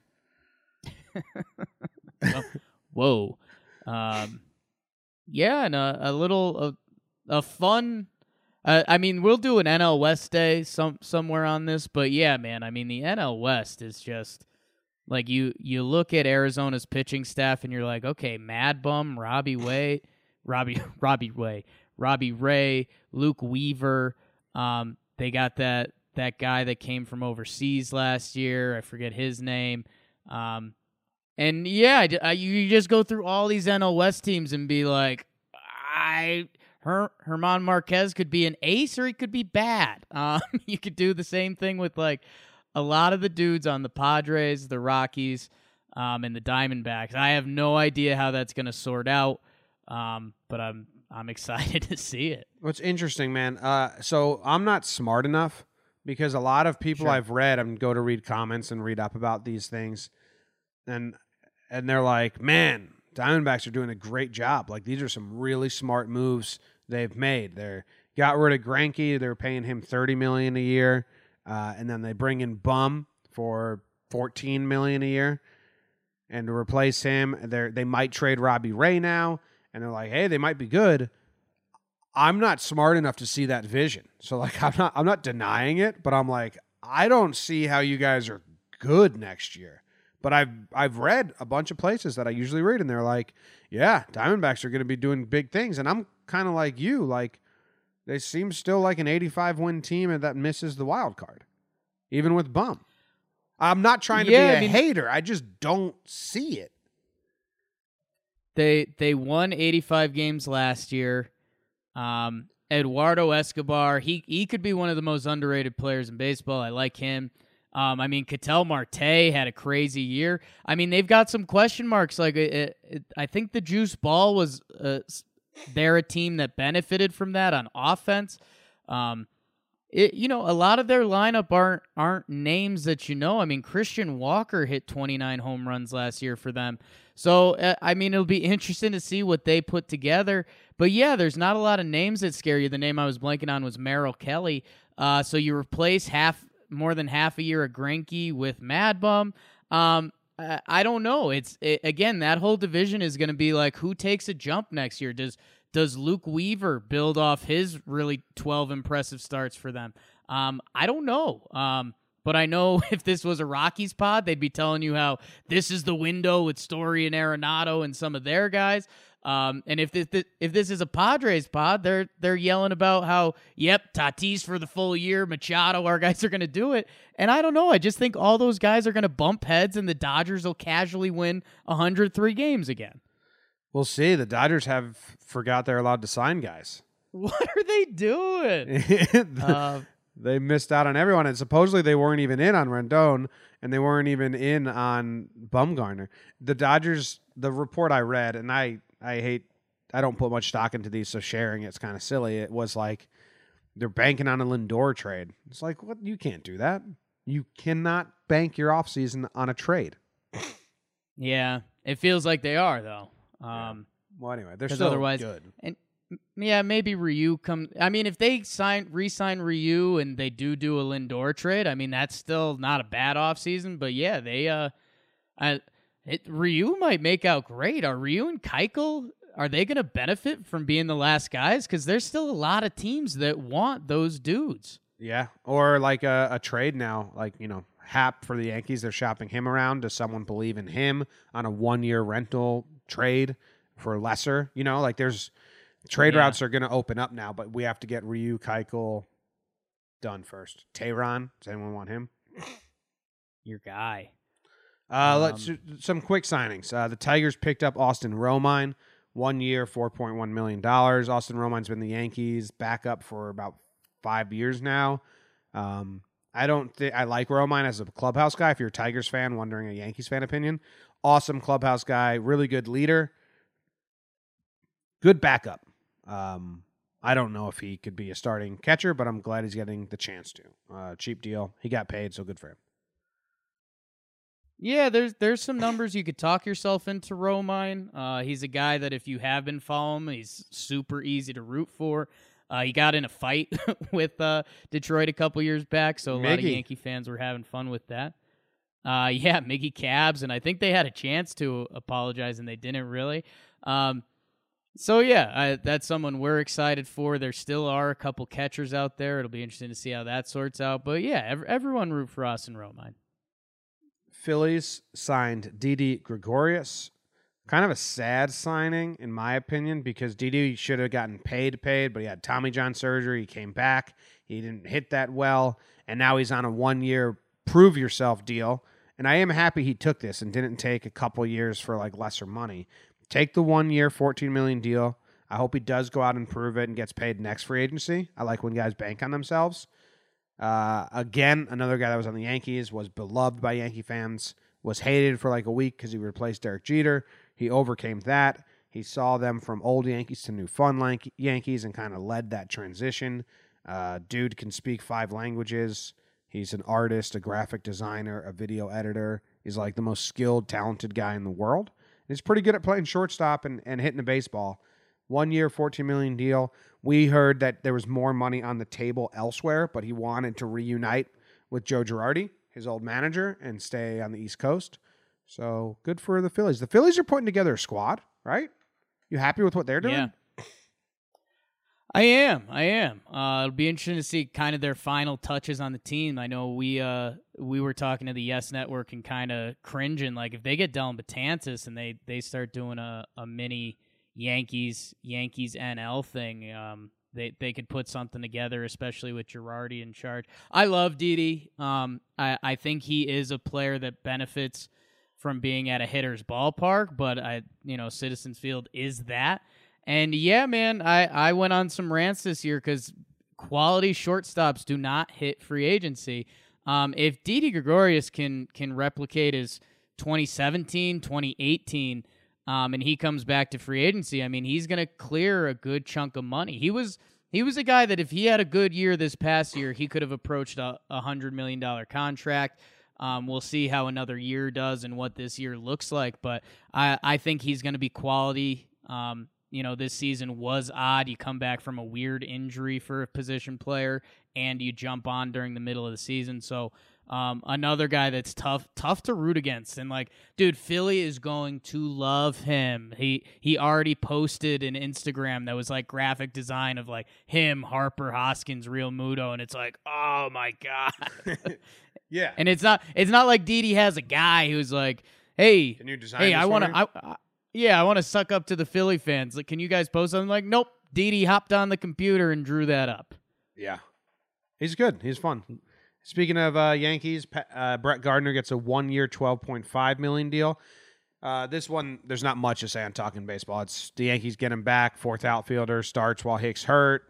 Whoa. Yeah, and a little a fun. I mean, we'll do an NL West day somewhere on this, but yeah, man. I mean, the NL West is just like you look at Arizona's pitching staff, and you're like, okay, Mad Bum, Robbie Ray, Luke Weaver. They got that guy that came from overseas last year. I forget his name. And yeah, you just go through all these NL West teams and be like, Herman Marquez could be an ace or he could be bad. You could do the same thing with like a lot of the dudes on the Padres, the Rockies, and the Diamondbacks. I have no idea how that's going to sort out, but I'm excited to see it. What's interesting, man. So I'm not smart enough because a lot of people I've read, I'm go to read comments and read up about these things, and they're like, man, Diamondbacks are doing a great job. Like, these are some really smart moves they've made. They got rid of Greinke. They're paying him $30 million a year, and then they bring in Bum for $14 million a year, and to replace him, they might trade Robbie Ray now, and they're like, hey, they might be good. I'm not smart enough to see that vision, so like I'm not denying it, but I'm like, I don't see how you guys are good next year. But I've read a bunch of places that I usually read, and they're like, yeah, Diamondbacks are going to be doing big things. And I'm kind of like you. Like, they seem still like an 85-win team that misses the wild card, even with Bum. I'm not trying to be a hater. I just don't see it. They won 85 games last year. Eduardo Escobar, he could be one of the most underrated players in baseball. I like him. I mean, Ketel Marte had a crazy year. I mean, they've got some question marks. Like, I think the Juice Ball was they're a team that benefited from that on offense. A lot of their lineup aren't names that you know. I mean, Christian Walker hit 29 home runs last year for them. So, I mean, it'll be interesting to see what they put together. But, yeah, there's not a lot of names that scare you. The name I was blanking on was Merrill Kelly. So you replace more than half a year of Greinke with Mad Bum. I don't know. Again, that whole division is going to be like, who takes a jump next year? Does Luke Weaver build off his really 12 impressive starts for them? I don't know. But I know if this was a Rockies pod, they'd be telling you how this is the window with Story and Arenado and some of their guys. And if this is a Padres pod, they're yelling about how, yep, Tatis for the full year, Machado, our guys are going to do it. And I don't know. I just think all those guys are going to bump heads, and the Dodgers will casually win 103 games again. We'll see. The Dodgers forgot they're allowed to sign guys. What are they doing? They missed out on everyone, and supposedly they weren't even in on Rendon, and they weren't even in on Bumgarner. The Dodgers, the report I read, and I don't put much stock into these, so sharing it's kind of silly. It was like they're banking on a Lindor trade. It's like, what? You can't do that. You cannot bank your offseason on a trade. Yeah, it feels like they are, though. Well, anyway, they're still otherwise good. And yeah, maybe Ryu comes. I mean, if they re-sign Ryu and they do a Lindor trade, I mean, that's still not a bad offseason. But yeah, Ryu might make out great. Are Ryu and Keuchel, are they going to benefit from being the last guys? Because there's still a lot of teams that want those dudes. Yeah, or like a trade now, like, Happ for the Yankees. They're shopping him around. Does someone believe in him on a 1-year rental trade for lesser? Like there's trade routes are going to open up now, but we have to get Ryu, Keuchel done first. Tehran, does anyone want him? Your guy. Let's do some quick signings. The Tigers picked up Austin Romine, 1 year, $4.1 million. Austin Romine's been the Yankees backup for about 5 years now. I don't think I like Romine as a clubhouse guy. If you're a Tigers fan, wondering a Yankees fan opinion, awesome clubhouse guy, really good leader, good backup. I don't know if he could be a starting catcher, but I'm glad he's getting the chance to. Cheap deal. He got paid, so good for him. Yeah, there's some numbers you could talk yourself into Romine. He's a guy that if you have been following him, he's super easy to root for. He got in a fight with Detroit a couple years back, so a lot of Miggy. Yankee fans were having fun with that. Yeah, Miggy Cabs, and I think they had a chance to apologize, and they didn't really. So, yeah, that's someone we're excited for. There still are a couple catchers out there. It'll be interesting to see how that sorts out. But, yeah, everyone root for us and Romine. Phillies signed Didi Gregorius. Kind of a sad signing, in my opinion, because Didi should have gotten paid, but he had Tommy John surgery. He came back. He didn't hit that well, and now he's on a 1-year prove-yourself deal. And I am happy he took this and didn't take a couple years for like lesser money. Take the 1-year, $14 million deal. I hope he does go out and prove it and gets paid next free agency. I like when guys bank on themselves. Again, another guy that was on the Yankees, was beloved by Yankee fans, was hated for like a week because he replaced Derek Jeter. He overcame that. He saw them from old Yankees to new fun Yankees and kind of led that transition. Dude can speak 5 languages. He's an artist, a graphic designer, a video editor. He's like the most skilled, talented guy in the world. He's pretty good at playing shortstop and hitting a baseball. 1-year, $14 million deal. We heard that there was more money on the table elsewhere, but he wanted to reunite with Joe Girardi, his old manager, and stay on the East Coast. So good for the Phillies. The Phillies are putting together a squad, right? You happy with what they're doing? Yeah. I am. It'll be interesting to see kind of their final touches on the team. I know we were talking to the Yes Network and kind of cringing, like if they get Dellin Betances and they start doing a mini Yankees NL thing, they could put something together, especially with Girardi in charge. I love Didi. I think he is a player that benefits from being at a hitter's ballpark, but Citizens Field is that. And yeah, man, I went on some rants this year because quality shortstops do not hit free agency. If Didi Gregorius can replicate his 2017, 2018, and he comes back to free agency, I mean, he's going to clear a good chunk of money. He was a guy that if he had a good year this past year, he could have approached a $100 million contract. We'll see how another year does and what this year looks like, but I think he's going to be quality. This season was odd. You come back from a weird injury for a position player, and you jump on during the middle of the season. So another guy that's tough to root against. And dude, Philly is going to love him. He already posted an Instagram that was like graphic design of like him, Harper, Hoskins, Real Muto, and it's like, oh my god. Yeah. And it's not like Didi has a guy who's like, hey, can you design hey, this I for want me? to. Yeah, I want to suck up to the Philly fans. Like, can you guys post something? Like, nope. Didi hopped on the computer and drew that up. Yeah. He's good. He's fun. Speaking of Yankees, Brett Gardner gets a 1-year, $12.5 million deal. This one, there's not much to say on Talking Baseball. It's the Yankees get him back. 4th outfielder, starts while Hicks hurt.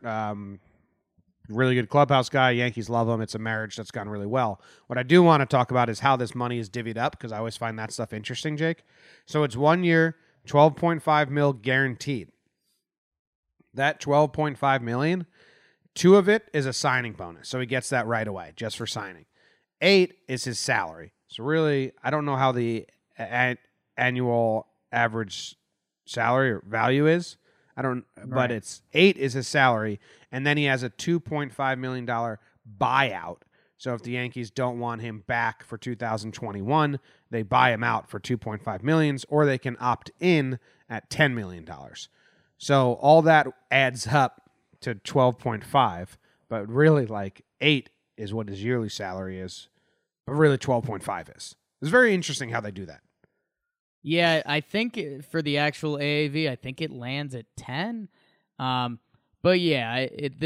Really good clubhouse guy. Yankees love him. It's a marriage that's gone really well. What I do want to talk about is how this money is divvied up, because I always find that stuff interesting, Jake. So it's 1 year, $12.5 million guaranteed. That $12.5 million, 2 of it is a signing bonus, so he gets that right away just for signing. 8 is his salary. So really, I don't know how the annual average salary or value is. But it's 8 is his salary, and then he has a $2.5 million buyout. So if the Yankees don't want him back for 2021, they buy him out for $2.5 million, or they can opt in at $10 million. So all that adds up to 12.5, but really 8 is what his yearly salary is, but really 12.5 is. It's very interesting how they do that. Yeah, I think for the actual AAV, I think it lands at 10. But yeah,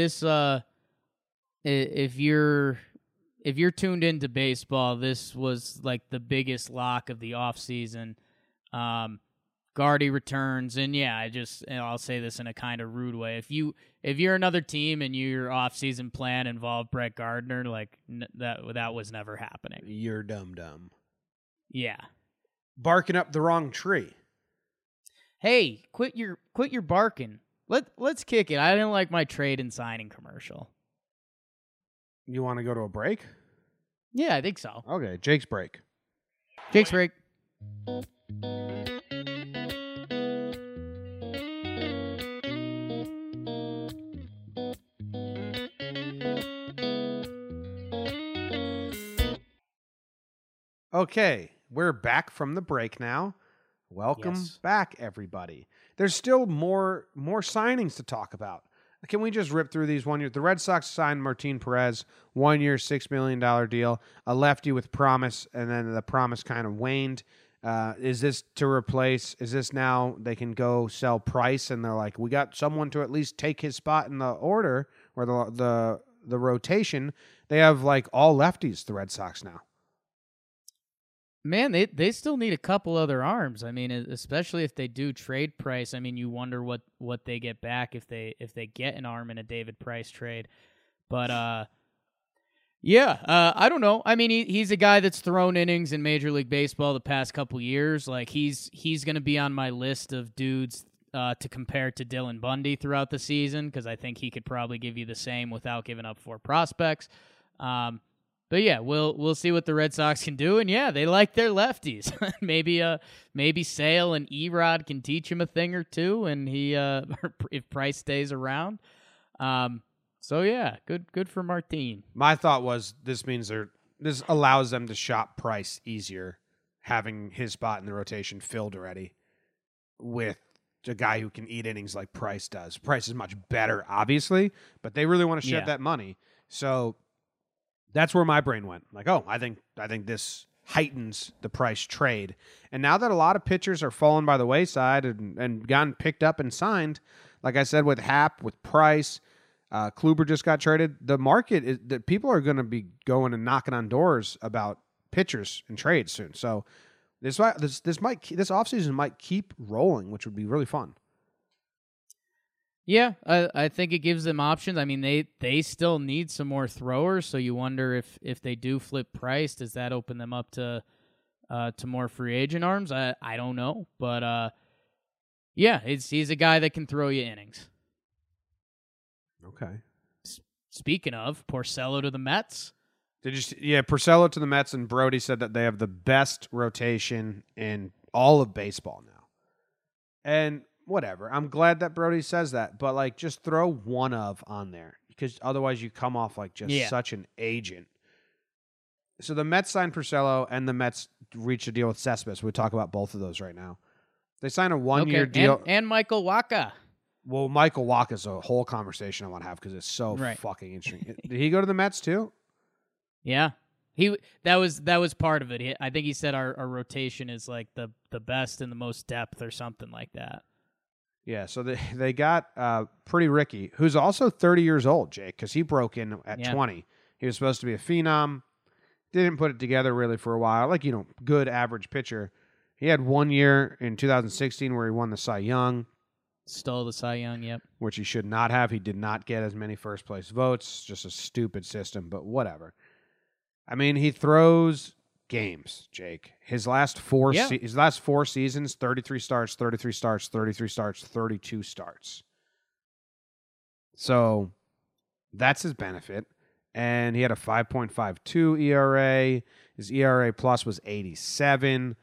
if you're tuned into baseball, this was like the biggest lock of the offseason. Gardy returns, and yeah, I'll say this in a kind of rude way. If you're another team and your offseason plan involved Brett Gardner, that was never happening. You're dumb. Yeah. Barking up the wrong tree. Hey, quit your barking. Let's kick it. I didn't like my trade and signing commercial. You want to go to a break? Yeah, I think so. Okay, Jake's break. Jake's break. Okay, we're back from the break now. Welcome Yes. back, everybody. There's still more signings to talk about. Can we just rip through these 1 year? The Red Sox signed Martin Perez, 1 year, $6 million deal, a lefty with promise, and then the promise kind of waned. Is this to replace? Is this now they can go sell Price, and they're like, we got someone to at least take his spot in the order or the rotation. They have like all lefties, the Red Sox now. Man, they still need a couple other arms. I mean, especially if they do trade Price. I mean, you wonder what they get back if they get an arm in a David Price trade. But I don't know. I mean, he's a guy that's thrown innings in Major League Baseball the past couple years. Like he's going to be on my list of dudes to compare to Dylan Bundy throughout the season because I think he could probably give you the same without giving up 4 prospects. But yeah, we'll see what the Red Sox can do, and yeah, they like their lefties. maybe Sale and Erod can teach him a thing or two, and he if Price stays around. So yeah, good for Martin. My thought was this allows them to shop Price easier, having his spot in the rotation filled already with a guy who can eat innings like Price does. Price is much better, obviously, but they really want to shed that money, so. That's where my brain went. Like, oh, I think this heightens the Price trade. And now that a lot of pitchers are falling by the wayside and gotten picked up and signed, like I said, with Happ, with Price, Kluber just got traded. The market is that people are going to be going and knocking on doors about pitchers and trades soon. So this offseason might keep rolling, which would be really fun. Yeah, I think it gives them options. I mean, they still need some more throwers, so you wonder if they do flip Price, does that open them up to more free agent arms? I don't know, but yeah, he's a guy that can throw you innings. Okay. Speaking of Porcello to the Mets, Porcello to the Mets, and Brody said that they have the best rotation in all of baseball now, and. Whatever. I'm glad that Brody says that, but like just throw one of on there because otherwise you come off like just such an agent. So the Mets signed Porcello and the Mets reached a deal with Cespedes. We'll talk about both of those right now. They signed a 1-year deal. And Michael Wacha. Well, Michael Wacha is a whole conversation I want to have because it's so fucking interesting. Did he go to the Mets too? Yeah. That was part of it. I think he said our rotation is like the best and the most depth or something like that. Yeah, so they got Pretty Ricky, who's also 30 years old, Jake, because he broke in at 20. He was supposed to be a phenom. Didn't put it together really for a while. Like, good average pitcher. He had 1 year in 2016 where he won the Cy Young. Stole the Cy Young, yep. Which he should not have. He did not get as many first-place votes. Just a stupid system, but whatever. I mean, he throws games, Jake. His last 4 seasons, 33 starts, 33 starts, 33 starts, 32 starts. So that's his benefit. And he had a 5.52 ERA. His ERA plus was 87.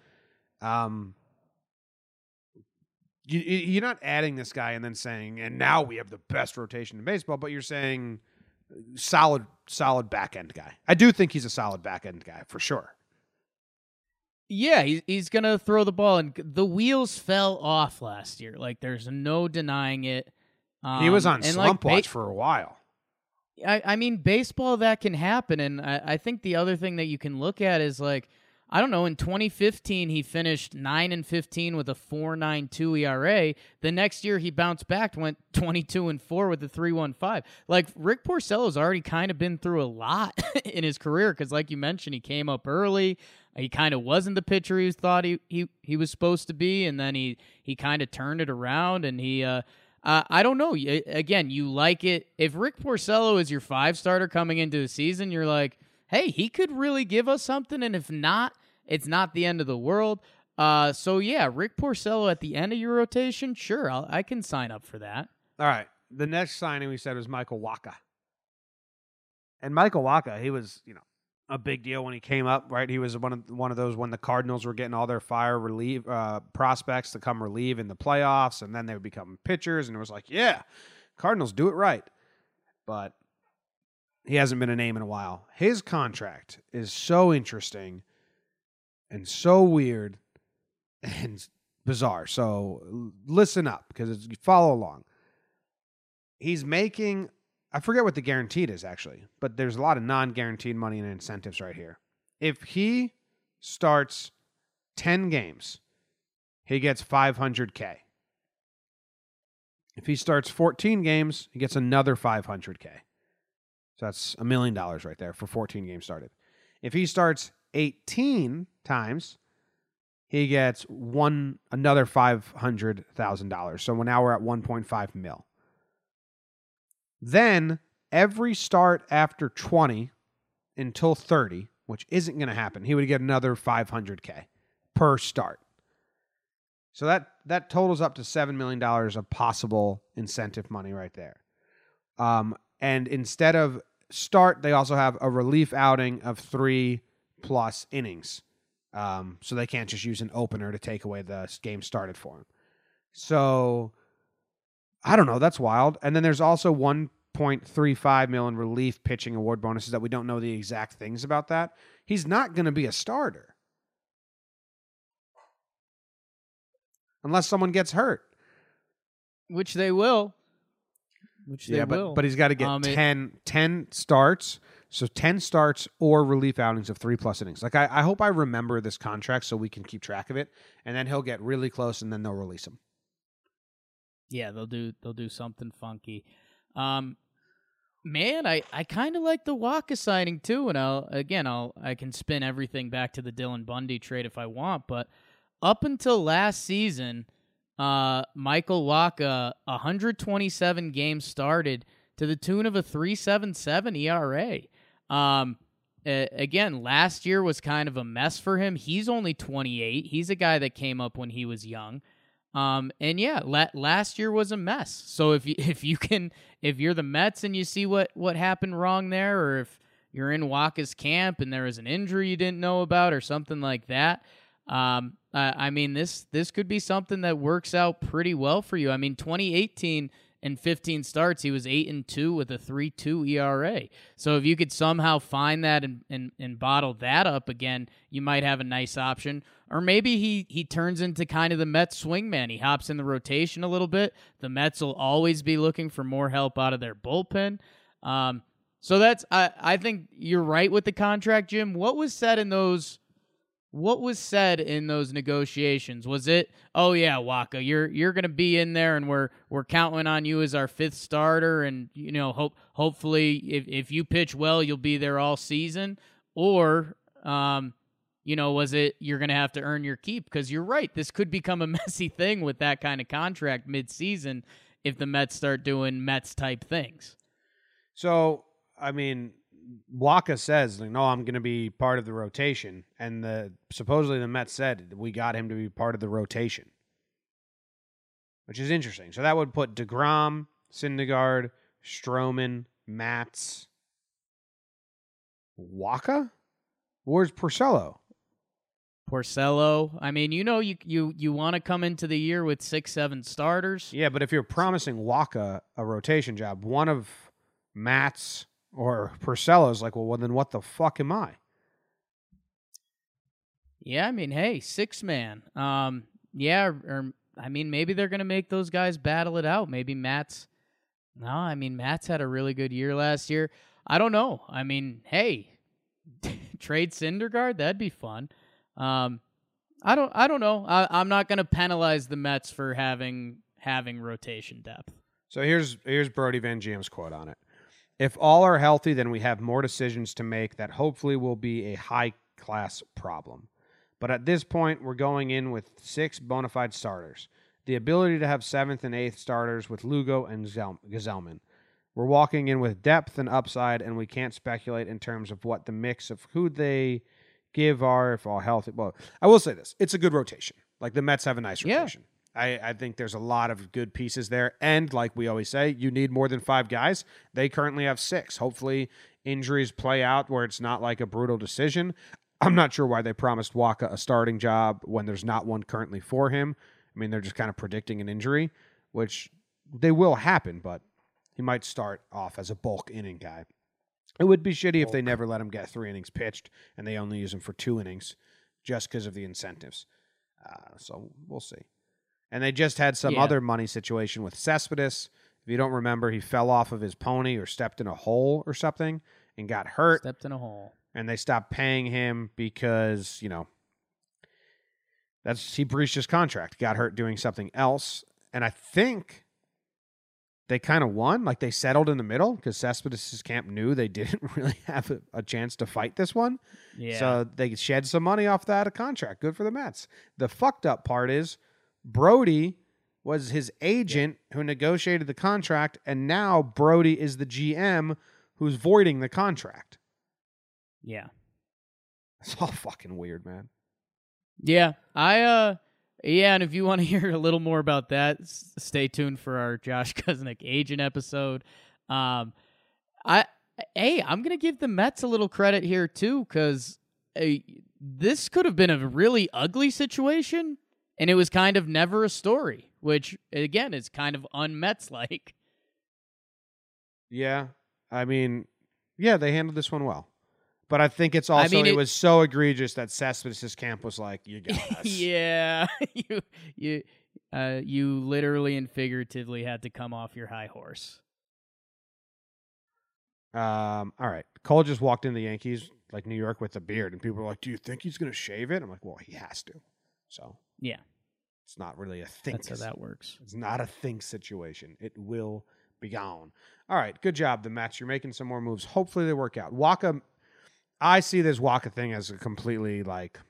You're not adding this guy and then saying, and now we have the best rotation in baseball, but you're saying solid back end guy. I do think he's a solid back end guy for sure. Yeah, he's going to throw the ball, and the wheels fell off last year. Like, there's no denying it. He was on slump watch for a while. I mean, baseball, that can happen, and I think the other thing that you can look at is, like, I don't know, in 2015, he finished 9-15 with a 4.92 ERA. The next year, he bounced back, went 22-4 with a 3.15. Like, Rick Porcello's already kind of been through a lot in his career because, like you mentioned, he came up early. He kind of wasn't the pitcher he thought he was supposed to be, and then he kind of turned it around, and he I don't know. Again, you like it. If Rick Porcello is your 5-starter coming into the season, you're like, hey, he could really give us something, and if not, it's not the end of the world. So, yeah, Rick Porcello at the end of your rotation, sure, I can sign up for that. All right. The next signing we said was Michael Wacha. And Michael Wacha, he was, a big deal when he came up, right? He was one of those when the Cardinals were getting all their prospects to come relieve in the playoffs, and then they would become pitchers, and it was like, yeah, Cardinals do it right. But he hasn't been a name in a while. His contract is so interesting and so weird and bizarre. So listen up, because follow along. He's making, I forget what the guaranteed is actually, but there's a lot of non-guaranteed money and incentives right here. If he starts 10 games, he gets $500K. If he starts 14 games, he gets another $500K. So that's $1 million right there for 14 games started. If he starts 18 times, he gets another $500,000. So now we're at 1.5 mil. Then every start after 20 until 30, which isn't going to happen, he would get another $500K per start. So that totals up to $7 million of possible incentive money right there. And instead of start, they also have a relief outing of 3+ innings. So they can't just use an opener to take away the game started for him. So I don't know. That's wild. And then there's also $1.35 million relief pitching award bonuses that we don't know the exact things about that. He's not going to be a starter unless someone gets hurt. Which they will. But he's got to get 10 starts. So 10 starts or relief outings of 3+ innings. Like I hope I remember this contract so we can keep track of it. And then he'll get really close and then they'll release him. Yeah, they'll do something funky. Man, I kind of like the Wacha signing too. And I can spin everything back to the Dylan Bundy trade if I want. But up until last season, Michael Wacha, 127 games started to the tune of a 3.77 ERA. Again, last year was kind of a mess for him. He's only 28. He's a guy that came up when he was young. And yeah, last year was a mess. So if you're the Mets and you see what happened wrong there, or if you're in Wacha's camp and there was an injury you didn't know about or something like that, I mean, this could be something that works out pretty well for you. I mean, 2018 and 15 starts, he was 8-2 with a 3.2 ERA. So if you could somehow find that and bottle that up again, you might have a nice option. Or maybe he turns into kind of the Mets swingman. He hops in the rotation a little bit. The Mets will always be looking for more help out of their bullpen. So that's I think you're right with the contract, Jim. What was said in those negotiations? Was it, oh yeah, Wacha, you're going to be in there and we're counting on you as our 5th starter, and hopefully if you pitch well, you'll be there all season? Or was it you're going to have to earn your keep? Because you're right, this could become a messy thing with that kind of contract mid-season if the Mets start doing Mets type things. So, I mean, Wacha says, no, I'm going to be part of the rotation. And supposedly the Mets said we got him to be part of the rotation, which is interesting. So that would put DeGrom, Syndergaard, Stroman, Matz, Wacha? Where's Porcello? I mean, you want to come into the year with 6-7 starters. Yeah, but if you're promising Wacha a rotation job, one of Matz or Porcello's like, well, then what the fuck am I? Yeah, I mean, hey, 6-man. Maybe they're going to make those guys battle it out. Maybe Matz had a really good year last year. I don't know. I mean, hey, trade Syndergaard, that'd be fun. I don't know. I'm not going to penalize the Mets for having rotation depth. So here's Brody Van Giem's quote on it. If all are healthy, then we have more decisions to make that hopefully will be a high-class problem. But at this point, we're going in with 6 bona fide starters. The ability to have 7th and 8th starters with Lugo and Gesellman. We're walking in with depth and upside, and we can't speculate in terms of what the mix of who they give are if all healthy. Well, I will say this. It's a good rotation. Like, the Mets have a nice rotation. Yeah. I think there's a lot of good pieces there. And like we always say, you need more than 5 guys. They currently have 6. Hopefully injuries play out where it's not like a brutal decision. I'm not sure why they promised Wacha a starting job when there's not one currently for him. I mean, they're just kind of predicting an injury, which they will happen, but he might start off as a bulk inning guy. It would be shitty if they never let him get 3 innings pitched and they only use him for 2 innings just because of the incentives. So we'll see. And they just had some other money situation with Cespedes. If you don't remember, he fell off of his pony or stepped in a hole or something and got hurt. Stepped in a hole. And they stopped paying him because, he breached his contract, got hurt doing something else. And I think they kind of won. Like, they settled in the middle because Cespedes' camp knew they didn't really have a chance to fight this one. Yeah. So they shed some money off that contract. Good for the Mets. The fucked up part is Brody was his agent who negotiated the contract, and now Brody is the GM who's voiding the contract. Yeah. It's all fucking weird, man. Yeah. And if you want to hear a little more about that, stay tuned for our Josh Kusnick agent episode. I'm gonna give the Mets a little credit here too, because this could have been a really ugly situation, and it was kind of never a story, which again is kind of un-Mets like. Yeah, I mean, they handled this one well. But I think it's also, it was so egregious that Cespedes' camp was like, you got us. Yeah. You literally and figuratively had to come off your high horse. All right. Cole just walked in the Yankees, like New York, with a beard, and people were like, do you think he's going to shave it? I'm like, well, he has to. So, yeah. It's not really a think. That's how that works. It's not a think situation. It will be gone. All right. Good job, the Mets. You're making some more moves. Hopefully they work out. Waka, I see this Waka thing as a completely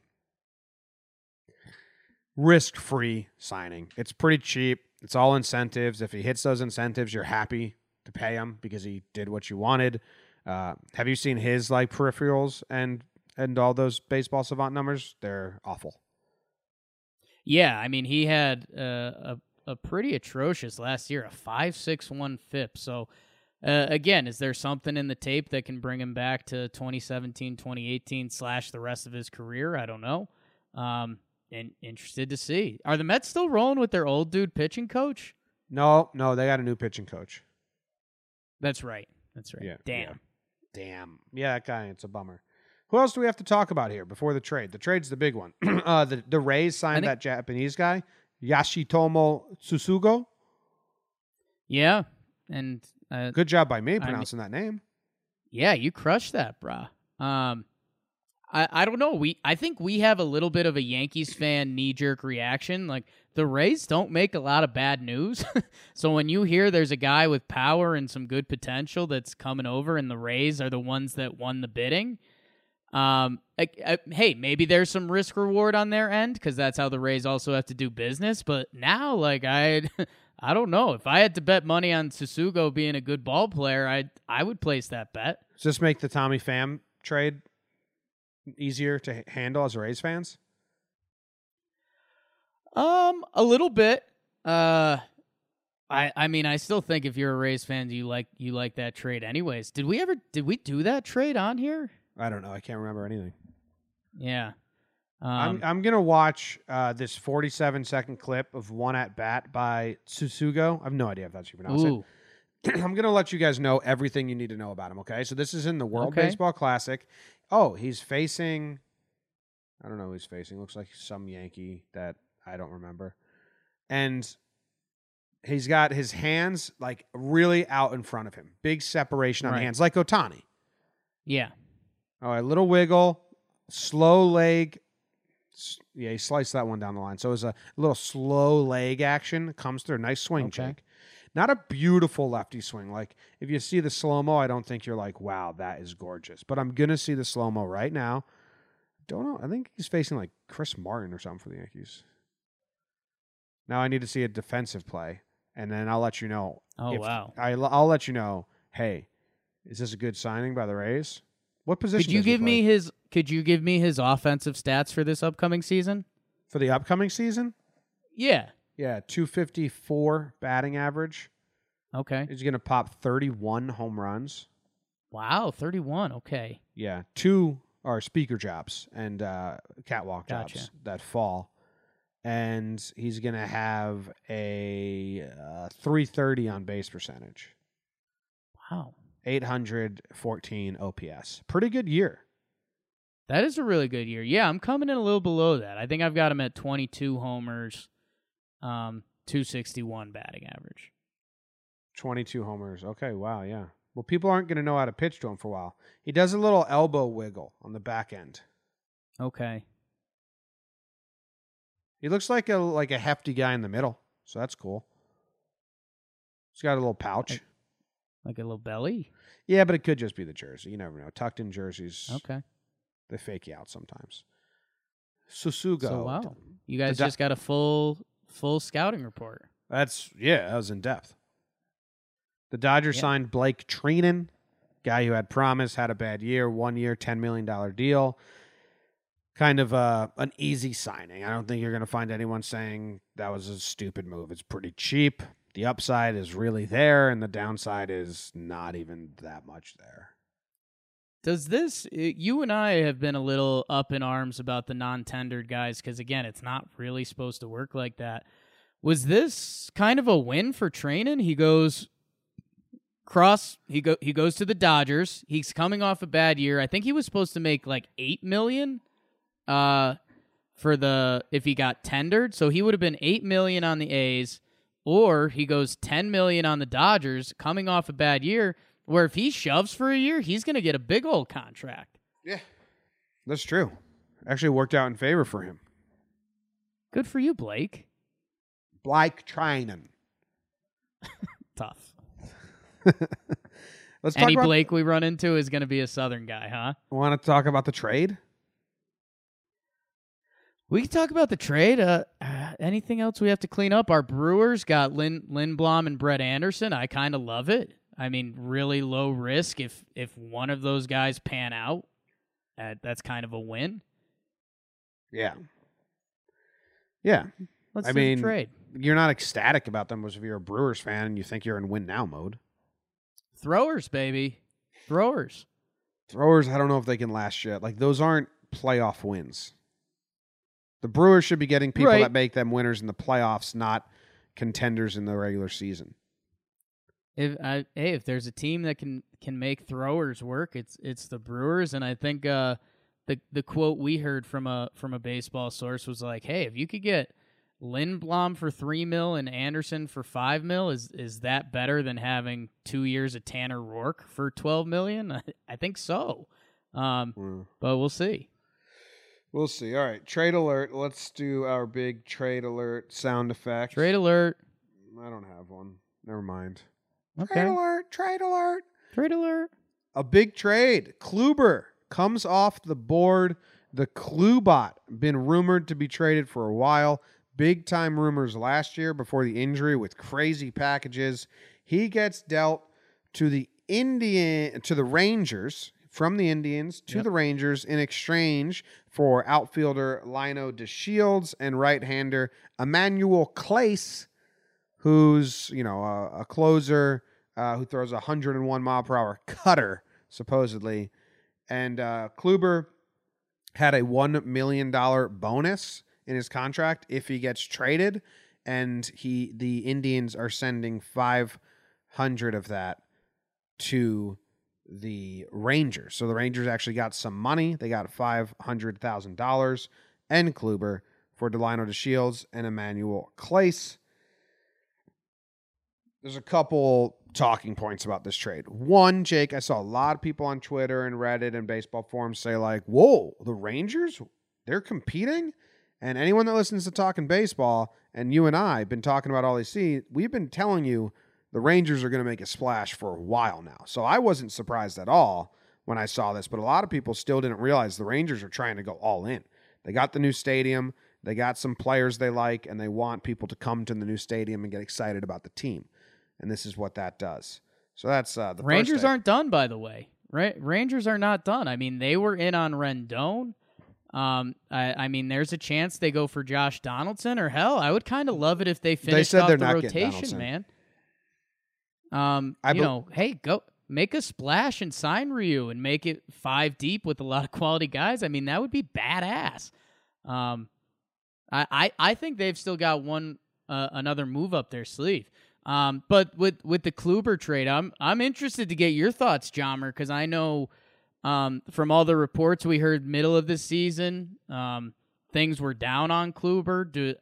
risk-free signing. It's pretty cheap. It's all incentives. If he hits those incentives, you're happy to pay him because he did what you wanted. Have you seen his peripherals and all those baseball savant numbers? They're awful. Yeah, I mean, he had a pretty atrocious last year, a 5.61 FIP. So, again, is there something in the tape that can bring him back to 2017, 2018 / the rest of his career? I don't know. And interested to see. Are the Mets still rolling with their old dude pitching coach? No, they got a new pitching coach. That's right. Yeah, Damn. Yeah, that guy, it's a bummer. Who else do we have to talk about here before the trade? The trade's the big one. The Rays signed that Japanese guy, Yoshitomo Tsusugo. Yeah, and good job by me pronouncing that name. Yeah, you crushed that, brah. I don't know. I think we have a little bit of a Yankees fan knee-jerk reaction. Like, the Rays don't make a lot of bad news. So when you hear there's a guy with power and some good potential that's coming over and the Rays are the ones that won the bidding, hey, maybe there's some risk reward on their end because that's how the Rays also have to do business. But now, I don't know. If I had to bet money on Tsusugo being a good ball player, I would place that bet. Does this make the Tommy Pham trade easier to handle as Rays fans? A little bit. I mean, I still think if you're a Rays fan, you like that trade anyways. Did we do that trade on here? I don't know. I can't remember anything. Yeah. I'm gonna watch this 47-second clip of one at bat by Tsusugo. I have no idea if that's how you pronounce it. I'm going to let you guys know everything you need to know about him, okay? So this is in the World Baseball Classic. Oh, he's facing... I don't know who he's facing. Looks like some Yankee that I don't remember. And he's got his hands, really out in front of him. Big separation on the hands, like Ohtani. Yeah. All right, little wiggle, slow leg. Yeah, he sliced that one down the line. So it was a little slow leg action. Comes through. Nice swing check. Not a beautiful lefty swing. Like, if you see the slow-mo, I don't think you're like, wow, that is gorgeous. But I'm going to see the slow-mo right now. Don't know. I think he's facing, Chris Martin or something for the Yankees. Now I need to see a defensive play, and then I'll let you know. Wow. I'll let you know, hey, is this a good signing by the Rays? What position Could you give me his offensive stats for this upcoming season? For the upcoming season? Yeah. Yeah, 254 batting average. Okay. He's going to pop 31 home runs. Wow, 31. Okay. Yeah, 2 are speaker jobs and catwalk jobs that fall. And he's going to have a 330 on base percentage. Wow. 814 OPS. Pretty good year. That is a really good year. Yeah, I'm coming in a little below that. I think I've got him at 22 homers, 261 batting average. 22 homers. Okay, wow, yeah. Well, people aren't going to know how to pitch to him for a while. He does a little elbow wiggle on the back end. Okay. He looks like a hefty guy in the middle, so that's cool. He's got a little pouch. Like a little belly? Yeah, but it could just be the jersey. You never know. Tucked in jerseys. Okay. They fake you out sometimes. Susugo. So, wow. You guys just got a full scouting report. That was in depth. The Dodgers signed Blake Treinen, guy who had promise, had a bad year, 1 year, $10 million deal. Kind of an easy signing. I don't think you're going to find anyone saying that was a stupid move. It's pretty cheap. The upside is really there, and the downside is not even that much there. Does this, you and I have been a little up in arms about the non-tendered guys because, again, it's not really supposed to work like that. Was this kind of a win for Treinen? He goes he goes to the Dodgers. He's coming off a bad year. I think he was supposed to make like $8 million if he got tendered. So he would have been $8 million on the A's, or he goes $10 million on the Dodgers coming off a bad year, where if he shoves for a year, he's going to get a big old contract. Yeah, that's true. Actually worked out in favor for him. Good for you, Blake. Blake Treinen. Tough. Let's Any Blake we run into is going to be a Southern guy, huh? Want to talk about the trade? We can talk about the trade. Anything else we have to clean up? Our Brewers got Lindblom and Brett Anderson. I kind of love it. I mean, really low risk. If one of those guys pan out, that's kind of a win. Yeah. Yeah. Let's do the trade. You're not ecstatic about them as if you're a Brewers fan and you think you're in win now mode. Throwers, baby. Throwers. Throwers, I don't know if they can last yet. Like, those aren't playoff wins. The Brewers should be getting people that make them winners in the playoffs, not contenders in the regular season. If there's a team that can make throwers work, it's the Brewers. And I think the quote we heard from a baseball source was like, hey, if you could get Lindblom for $3 million and Anderson for $5 million, is that better than having 2 years of Tanner Rourke for $12 million? I think so. But we'll see. We'll see. All right, trade alert. Let's do our big trade alert sound effect. Trade alert. I don't have one. Never mind. Okay. Trade alert. Trade alert. Trade alert. A big trade. Kluber comes off the board. The Klubot, been rumored to be traded for a while. Big time rumors last year before the injury with crazy packages. He gets dealt to the Rangers, from the Indians to the Rangers in exchange for outfielder Lino DeShields and right-hander Emmanuel Clase, who's, a closer who throws a 101-mile-per-hour cutter, supposedly. And Kluber had a $1 million bonus in his contract if he gets traded, and the Indians are sending $500 of that to the Rangers. So the Rangers actually got some money. They got $500,000 and Kluber for Delino DeShields and Emmanuel Clase. There's a couple talking points about this trade. One, Jake, I saw a lot of people on Twitter and Reddit and baseball forums say like, whoa, the Rangers, they're competing? And anyone that listens to Talking Baseball, and you and I have been talking about all these seasons, we've been telling you the Rangers are going to make a splash for a while now. So I wasn't surprised at all when I saw this, but a lot of people still didn't realize the Rangers are trying to go all in. They got the new stadium, they got some players they like, and they want people to come to the new stadium and get excited about the team. And this is what that does. So that's the Rangers aren't done, by the way. Rangers are not done. I mean, they were in on Rendon. I mean, there's a chance they go for Josh Donaldson, or hell, I would kind of love it if they finished off the rotation, man. Hey, go make a splash and sign Ryu and make it 5 deep with a lot of quality guys. I mean, that would be badass. I think they've still got another move up their sleeve. But with the Kluber trade, I'm interested to get your thoughts, Jommer, because I know From all the reports we heard middle of the season, things were down on Kluber.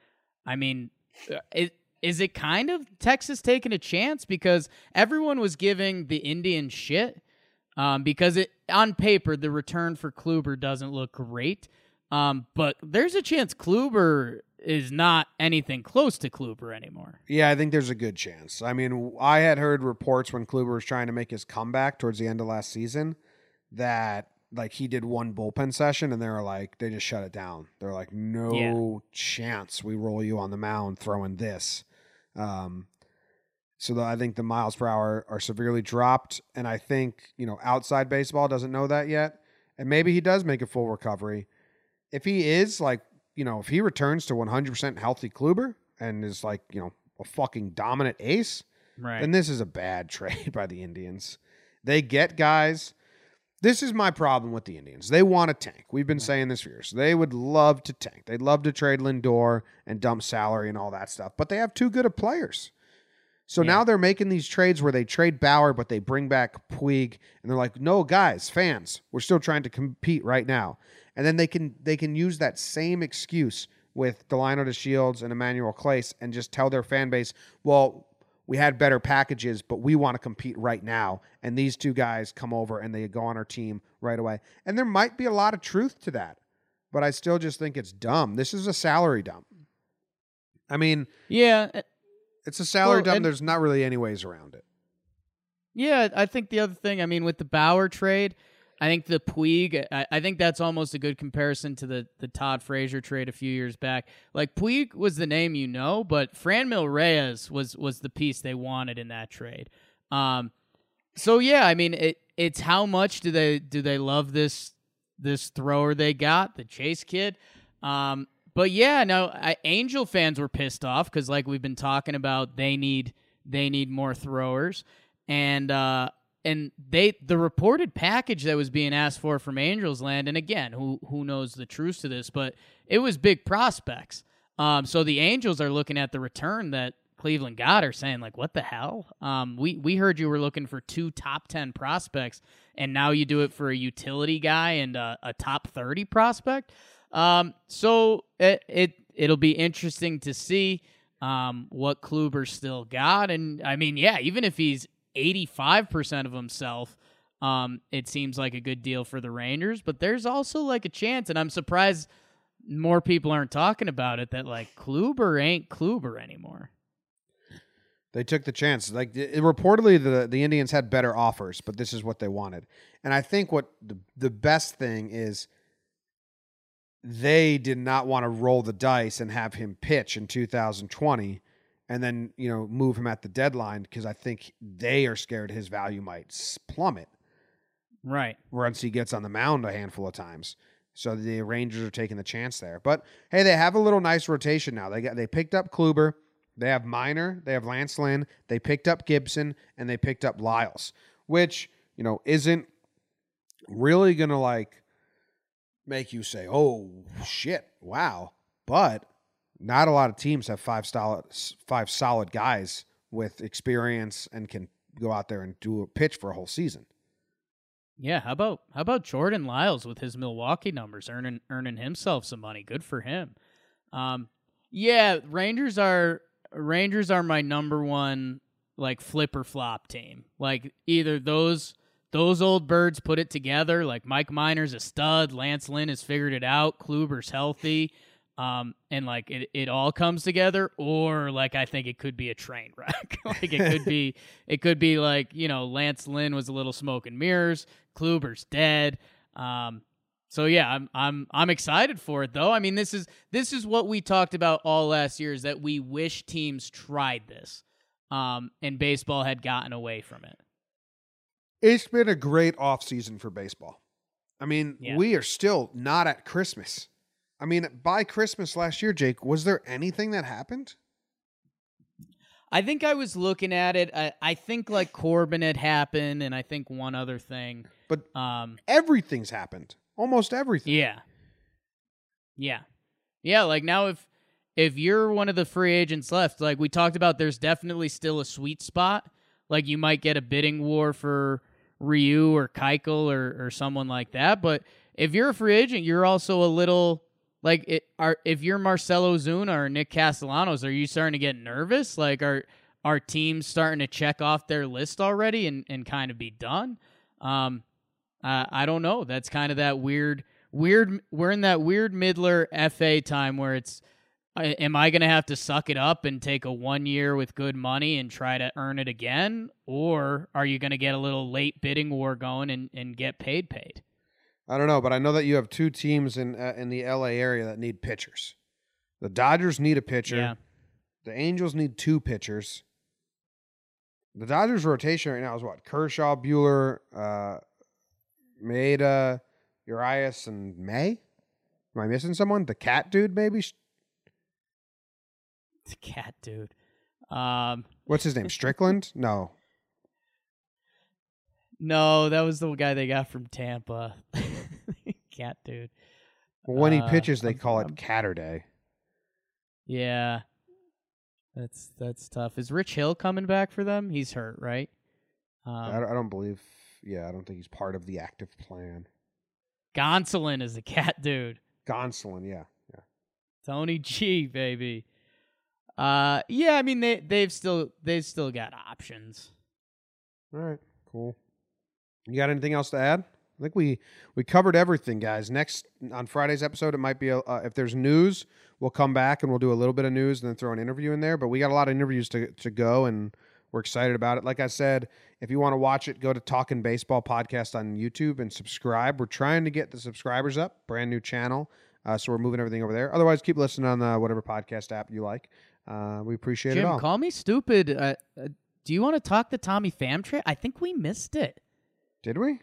Is it kind of Texas taking a chance? Because everyone was giving the Indians shit because on paper, the return for Kluber doesn't look great. But there's a chance Kluber is not anything close to Kluber anymore. Yeah, I think there's a good chance. I mean, I had heard reports when Kluber was trying to make his comeback towards the end of last season that like he did one bullpen session and they just shut it down. They're like, no chance we roll you on the mound throwing this. So I think the miles per hour are severely dropped. And I think, outside baseball doesn't know that yet. And maybe he does make a full recovery. If he is if he returns to 100% healthy Kluber and is a fucking dominant ace, right, then this is a bad trade by the Indians. They get guys. This is my problem with the Indians. They want to tank. We've been saying this for years. They would love to tank. They'd love to trade Lindor and dump salary and all that stuff, but they have too good of players. So now they're making these trades where they trade Bauer, but they bring back Puig, and they're like, no, guys, fans, we're still trying to compete right now. And then they can use that same excuse with Delino DeShields and Emmanuel Clase and just tell their fan base, well, we had better packages, but we want to compete right now. And these two guys come over and they go on our team right away. And there might be a lot of truth to that, but I still just think it's dumb. This is a salary dump. I mean, yeah, it's a salary dump. There's not really any ways around it. Yeah, I think the other thing, with the Bauer trade, I think the Puig, I think that's almost a good comparison to the Todd Frazier trade a few years back. Like, Puig was the name but Franmil Reyes was the piece they wanted in that trade. So yeah, it's how much do they love this thrower they got, the Chase kid. But yeah, no, Angel fans were pissed off because, like we've been talking about, they need more throwers, and the reported package that was being asked for from Angels land, and again, who knows the truth to this, but it was big prospects. So the Angels are looking at the return that Cleveland got, are saying like, what the hell? We heard you were looking for 2 top 10 prospects, and now you do it for a utility guy and a top 30 prospect. So it'll be interesting to see what Kluber still got, and even if he's 85% of himself, it seems like a good deal for the Rangers, but there's also like a chance, and I'm surprised more people aren't talking about it, that like Kluber ain't Kluber anymore. They took the chance. Like, reportedly, the Indians had better offers, but this is what they wanted. And I think what the best thing is, they did not want to roll the dice and have him pitch in 2020 and then, move him at the deadline, because I think they are scared his value might plummet. Right. Once he gets on the mound a handful of times. So the Rangers are taking the chance there. But, hey, they have a little nice rotation now. They picked up Kluber. They have Minor. They have Lance Lynn. They picked up Gibson, and they picked up Lyles, which, isn't really going to, make you say, oh, shit, wow. But not a lot of teams have five solid guys with experience and can go out there and do a pitch for a whole season. Yeah, how about Jordan Lyles with his Milwaukee numbers, earning himself some money? Good for him. Yeah, Rangers are my number one flip or flop team. Like, either those old birds put it together, like Mike Minor's a stud, Lance Lynn has figured it out, Kluber's healthy, and it all comes together, or I think it could be a train wreck. it could be Lance Lynn was a little smoke and mirrors, Kluber's dead. So yeah, I'm excited for it though. This is what we talked about all last year, is that we wish teams tried this, and baseball had gotten away from it. It's been a great offseason for baseball. Yeah. We are still not at Christmas. By Christmas last year, Jake, was there anything that happened? I think I was looking at it. I think Corbin had happened, and I think one other thing. But everything's happened. Almost everything. Yeah. Yeah. Yeah, now if you're one of the free agents left, we talked about, there's definitely still a sweet spot. You might get a bidding war for Ryu or Keuchel or someone like that. But if you're a free agent, you're also a little like if you're Marcelo Zuna or Nick Castellanos, are you starting to get nervous? Like are teams starting to check off their list already and kind of be done? I don't know. That's kind of that weird. We're in that weird Midler FA time where it's, am I going to have to suck it up and take a 1 year with good money and try to earn it again? Or are you going to get a little late bidding war going and get paid? I don't know, but I know that you have two teams in the LA area that need pitchers. The Dodgers need a pitcher. Yeah. The Angels need two pitchers. The Dodgers' rotation right now is what? Kershaw, Buehler, Maeda, Urias, and May? Am I missing someone? The cat dude, maybe? The cat dude. What's his name? Strickland? No. No, that was the guy they got from Tampa. Cat dude. Well, when he pitches, they call it Catterday. Yeah. That's tough. Is Rich Hill coming back for them? He's hurt, right? I don't believe. Yeah, I don't think he's part of the active plan. Gonsolin is the cat dude. Gonsolin, yeah. Tony G, baby. Yeah, I mean they've still got options. All right, cool. You got anything else to add? I think we covered everything, guys. Next on Friday's episode, it might be if there's news, we'll come back and we'll do a little bit of news and then throw an interview in there. But we got a lot of interviews to go, and we're excited about it. Like I said, if you want to watch it, go to Talkin' Baseball Podcast on YouTube and subscribe. We're trying to get the subscribers up. Brand new channel, so we're moving everything over there. Otherwise, keep listening on whatever podcast app you like. We appreciate it all. Jim, call me stupid. Do you want to talk the Tommy Pham trade? I think we missed it. Did we?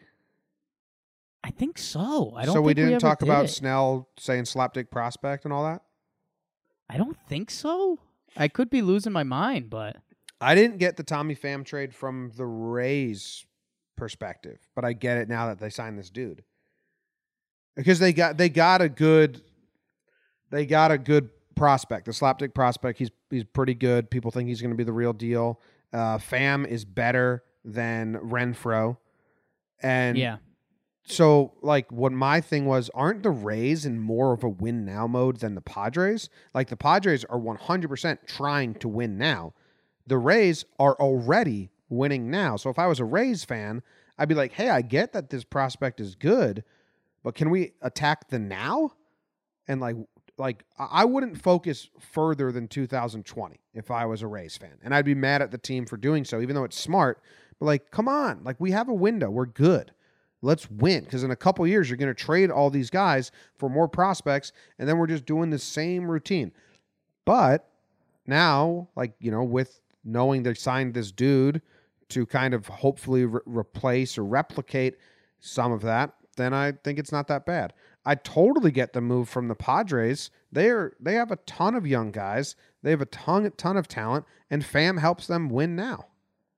I think so. I don't. So we think didn't talk about it. Snell saying slapdick prospect and all that? I don't think so. I could be losing my mind, but I didn't get the Tommy Pham trade from the Rays' perspective, but I get it now that they signed this dude. Because they got a good prospect, the slapdick prospect. He's pretty good. People think he's going to be the real deal. Pham is better than Renfroe, and yeah. So, like, what my thing was, aren't the Rays in more of a win now mode than the Padres? Like, the Padres are 100% trying to win now. The Rays are already winning now. So if I was a Rays fan, I'd be like, hey, I get that this prospect is good, but can we attack the now? And like I wouldn't focus further than 2020 if I was a Rays fan. And I'd be mad at the team for doing so, even though it's smart. But, like, come on. Like, we have a window. We're good. Let's win, because in a couple of years, you're going to trade all these guys for more prospects, and then we're just doing the same routine. But now, like, you know, with knowing they signed this dude to kind of hopefully replace or replicate some of that, then I think it's not that bad. I totally get the move from the Padres. They have a ton of young guys. They have a ton of talent, and Pham helps them win now.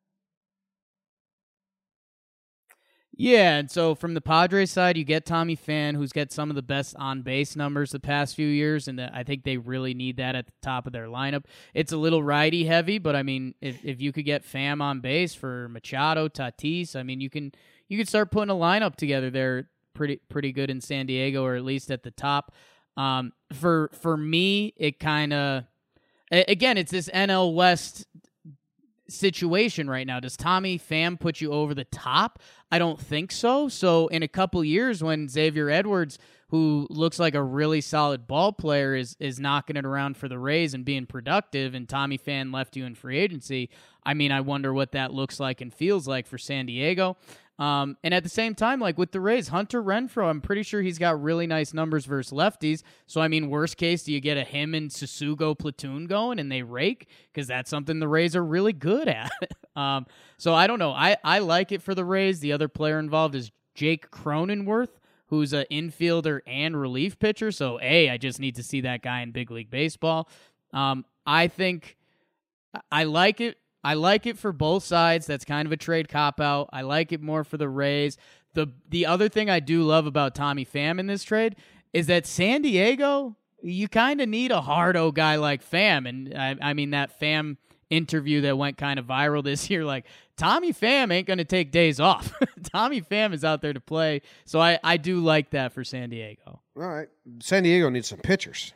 Yeah, and so from the Padres side, you get Tommy Pham, who's got some of the best on-base numbers the past few years, and I think they really need that at the top of their lineup. It's a little righty-heavy, but, I mean, if you could get Pham on base for Machado, Tatis, I mean, you can start putting a lineup together there pretty good in San Diego, or at least at the top. For me, it kind of... Again, it's this NL West situation right now. Does Tommy Pham put you over the top? I don't think so. So in a couple years, when Xavier Edwards, who looks like a really solid ball player, is knocking it around for the Rays and being productive, and Tommy Pham left you in free agency, I mean, I wonder what that looks like and feels like for San Diego. And at the same time, like with the Rays, Hunter Renfroe, I'm pretty sure he's got really nice numbers versus lefties. So, I mean, worst case, do you get a him and Susugo platoon going and they rake? Because that's something the Rays are really good at. So, I don't know. I like it for the Rays. The other player involved is Jake Cronenworth, who's an infielder and relief pitcher. So, I just need to see that guy in big league baseball. I think I like it. I like it for both sides. That's kind of a trade cop-out. I like it more for the Rays. The other thing I do love about Tommy Pham in this trade is that San Diego, you kind of need a hardo guy like Pham. And I mean, that Pham interview that went kind of viral this year. Like, Tommy Pham ain't going to take days off. Tommy Pham is out there to play. So I do like that for San Diego. All right. San Diego needs some pitchers.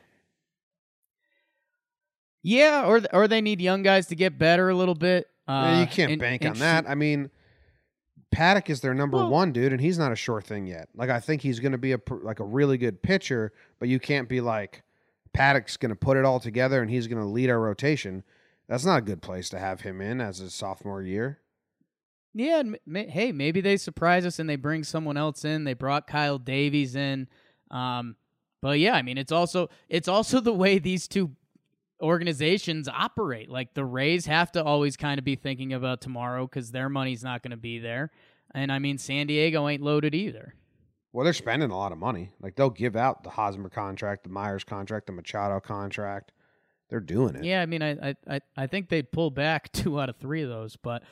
Yeah, or they need young guys to get better a little bit. You can't bank on that. I mean, Paddock is their number one dude, and he's not a sure thing yet. Like, I think he's going to be a really good pitcher, but you can't be like, Paddock's going to put it all together and he's going to lead our rotation. That's not a good place to have him in as his sophomore year. Yeah, and hey, maybe they surprise us and they bring someone else in. They brought Kyle Davies in. But yeah, I mean, it's also the way these two organizations operate. Like, the Rays have to always kind of be thinking about tomorrow because their money's not going to be there. And I mean, San Diego ain't loaded either. Well, they're spending a lot of money. Like, they'll give out the Hosmer contract, the Myers contract, the Machado contract. They're doing it. Yeah, I mean, I think they pulled back 2 out of 3 of those, but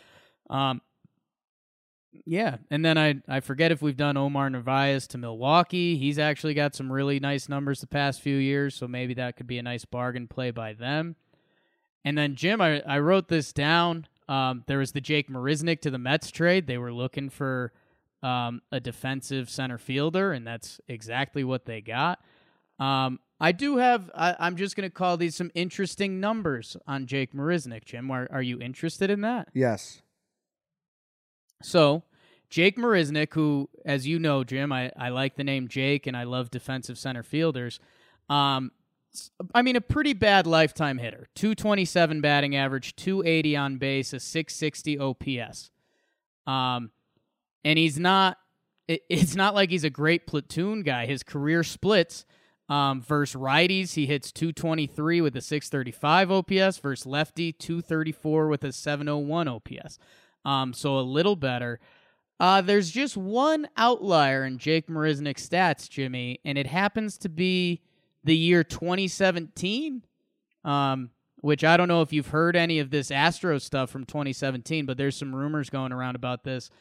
yeah. And then I forget if we've done Omar Narvaez to Milwaukee. He's actually got some really nice numbers the past few years, so maybe that could be a nice bargain play by them. And then, Jim, I wrote this down. There was the Jake Marisnick to the Mets trade. They were looking for a defensive center fielder, and that's exactly what they got. I do have, I'm just going to call these some interesting numbers on Jake Marisnick. Jim, are you interested in that? Yes. So, Jake Marisnick, who, as you know, Jim, I like the name Jake, and I love defensive center fielders. I mean, a pretty bad lifetime hitter. 227 batting average, 280 on base, a 660 OPS. And he's not, it's not like he's a great platoon guy. His career splits versus righties, he hits 223 with a 635 OPS, versus lefty, 234 with a 701 OPS. So a little better. There's just one outlier in Jake Marisnick's stats, Jimmy, and it happens to be the year 2017, which I don't know if you've heard any of this Astros stuff from 2017, but there's some rumors going around about this.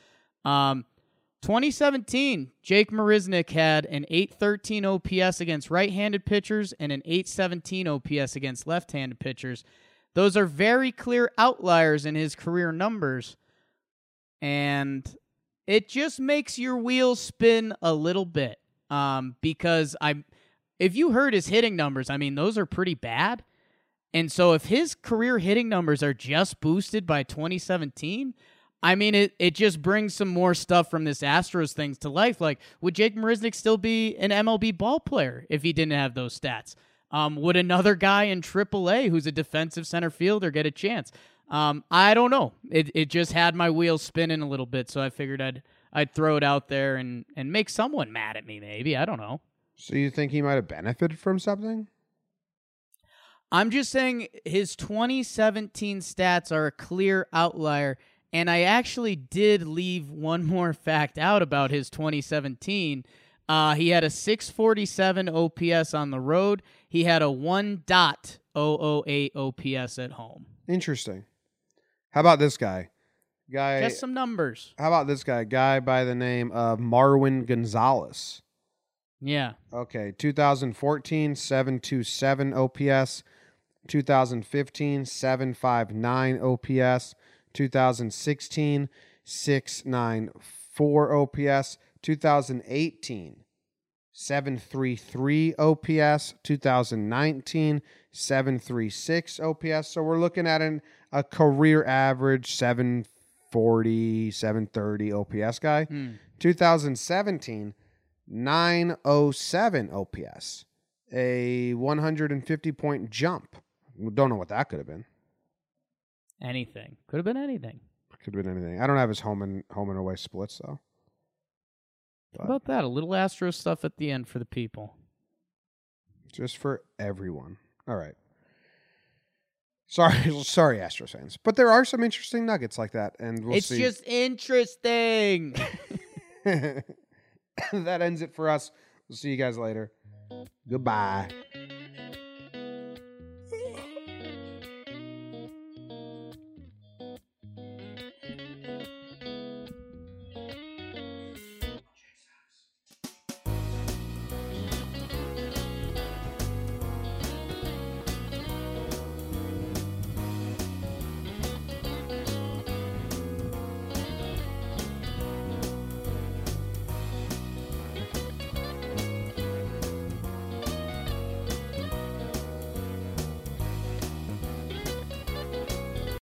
2017, Jake Marisnick had an 813 OPS against right-handed pitchers and an 817 OPS against left-handed pitchers. Those are very clear outliers in his career numbers, and it just makes your wheels spin a little bit, because if you heard his hitting numbers, I mean, those are pretty bad. And so if his career hitting numbers are just boosted by 2017, I mean, it just brings some more stuff from this Astros things to life. Like, would Jake Marisnick still be an MLB ball player if he didn't have those stats? Would another guy in AAA who's a defensive center fielder get a chance? I don't know. It just had my wheels spinning a little bit, so I figured I'd throw it out there and make someone mad at me, maybe. I don't know. So you think he might have benefited from something? I'm just saying his 2017 stats are a clear outlier, and I actually did leave one more fact out about his 2017. He had a 647 OPS on the road. He had a 1.008 OPS at home. Interesting. How about this guy? Just some numbers. How about this guy? Guy by the name of Marwin Gonzalez. Yeah. Okay, 2014, 727 OPS. 2015, 759 OPS. 2016, 694 OPS. 2018, 733 OPS. 2019, 736 OPS. So we're looking at a career average 740, 730 OPS guy. 2017, 907 OPS. A 150-point jump. Don't know what that could have been. Anything. Could have been anything. Could have been anything. I don't have his home and away splits, though. How about that? A little Astro stuff at the end for the people. Just for everyone. All right. Sorry, Astros fans. But there are some interesting nuggets like that, and we'll see. It's just interesting. That ends it for us. We'll see you guys later. Goodbye.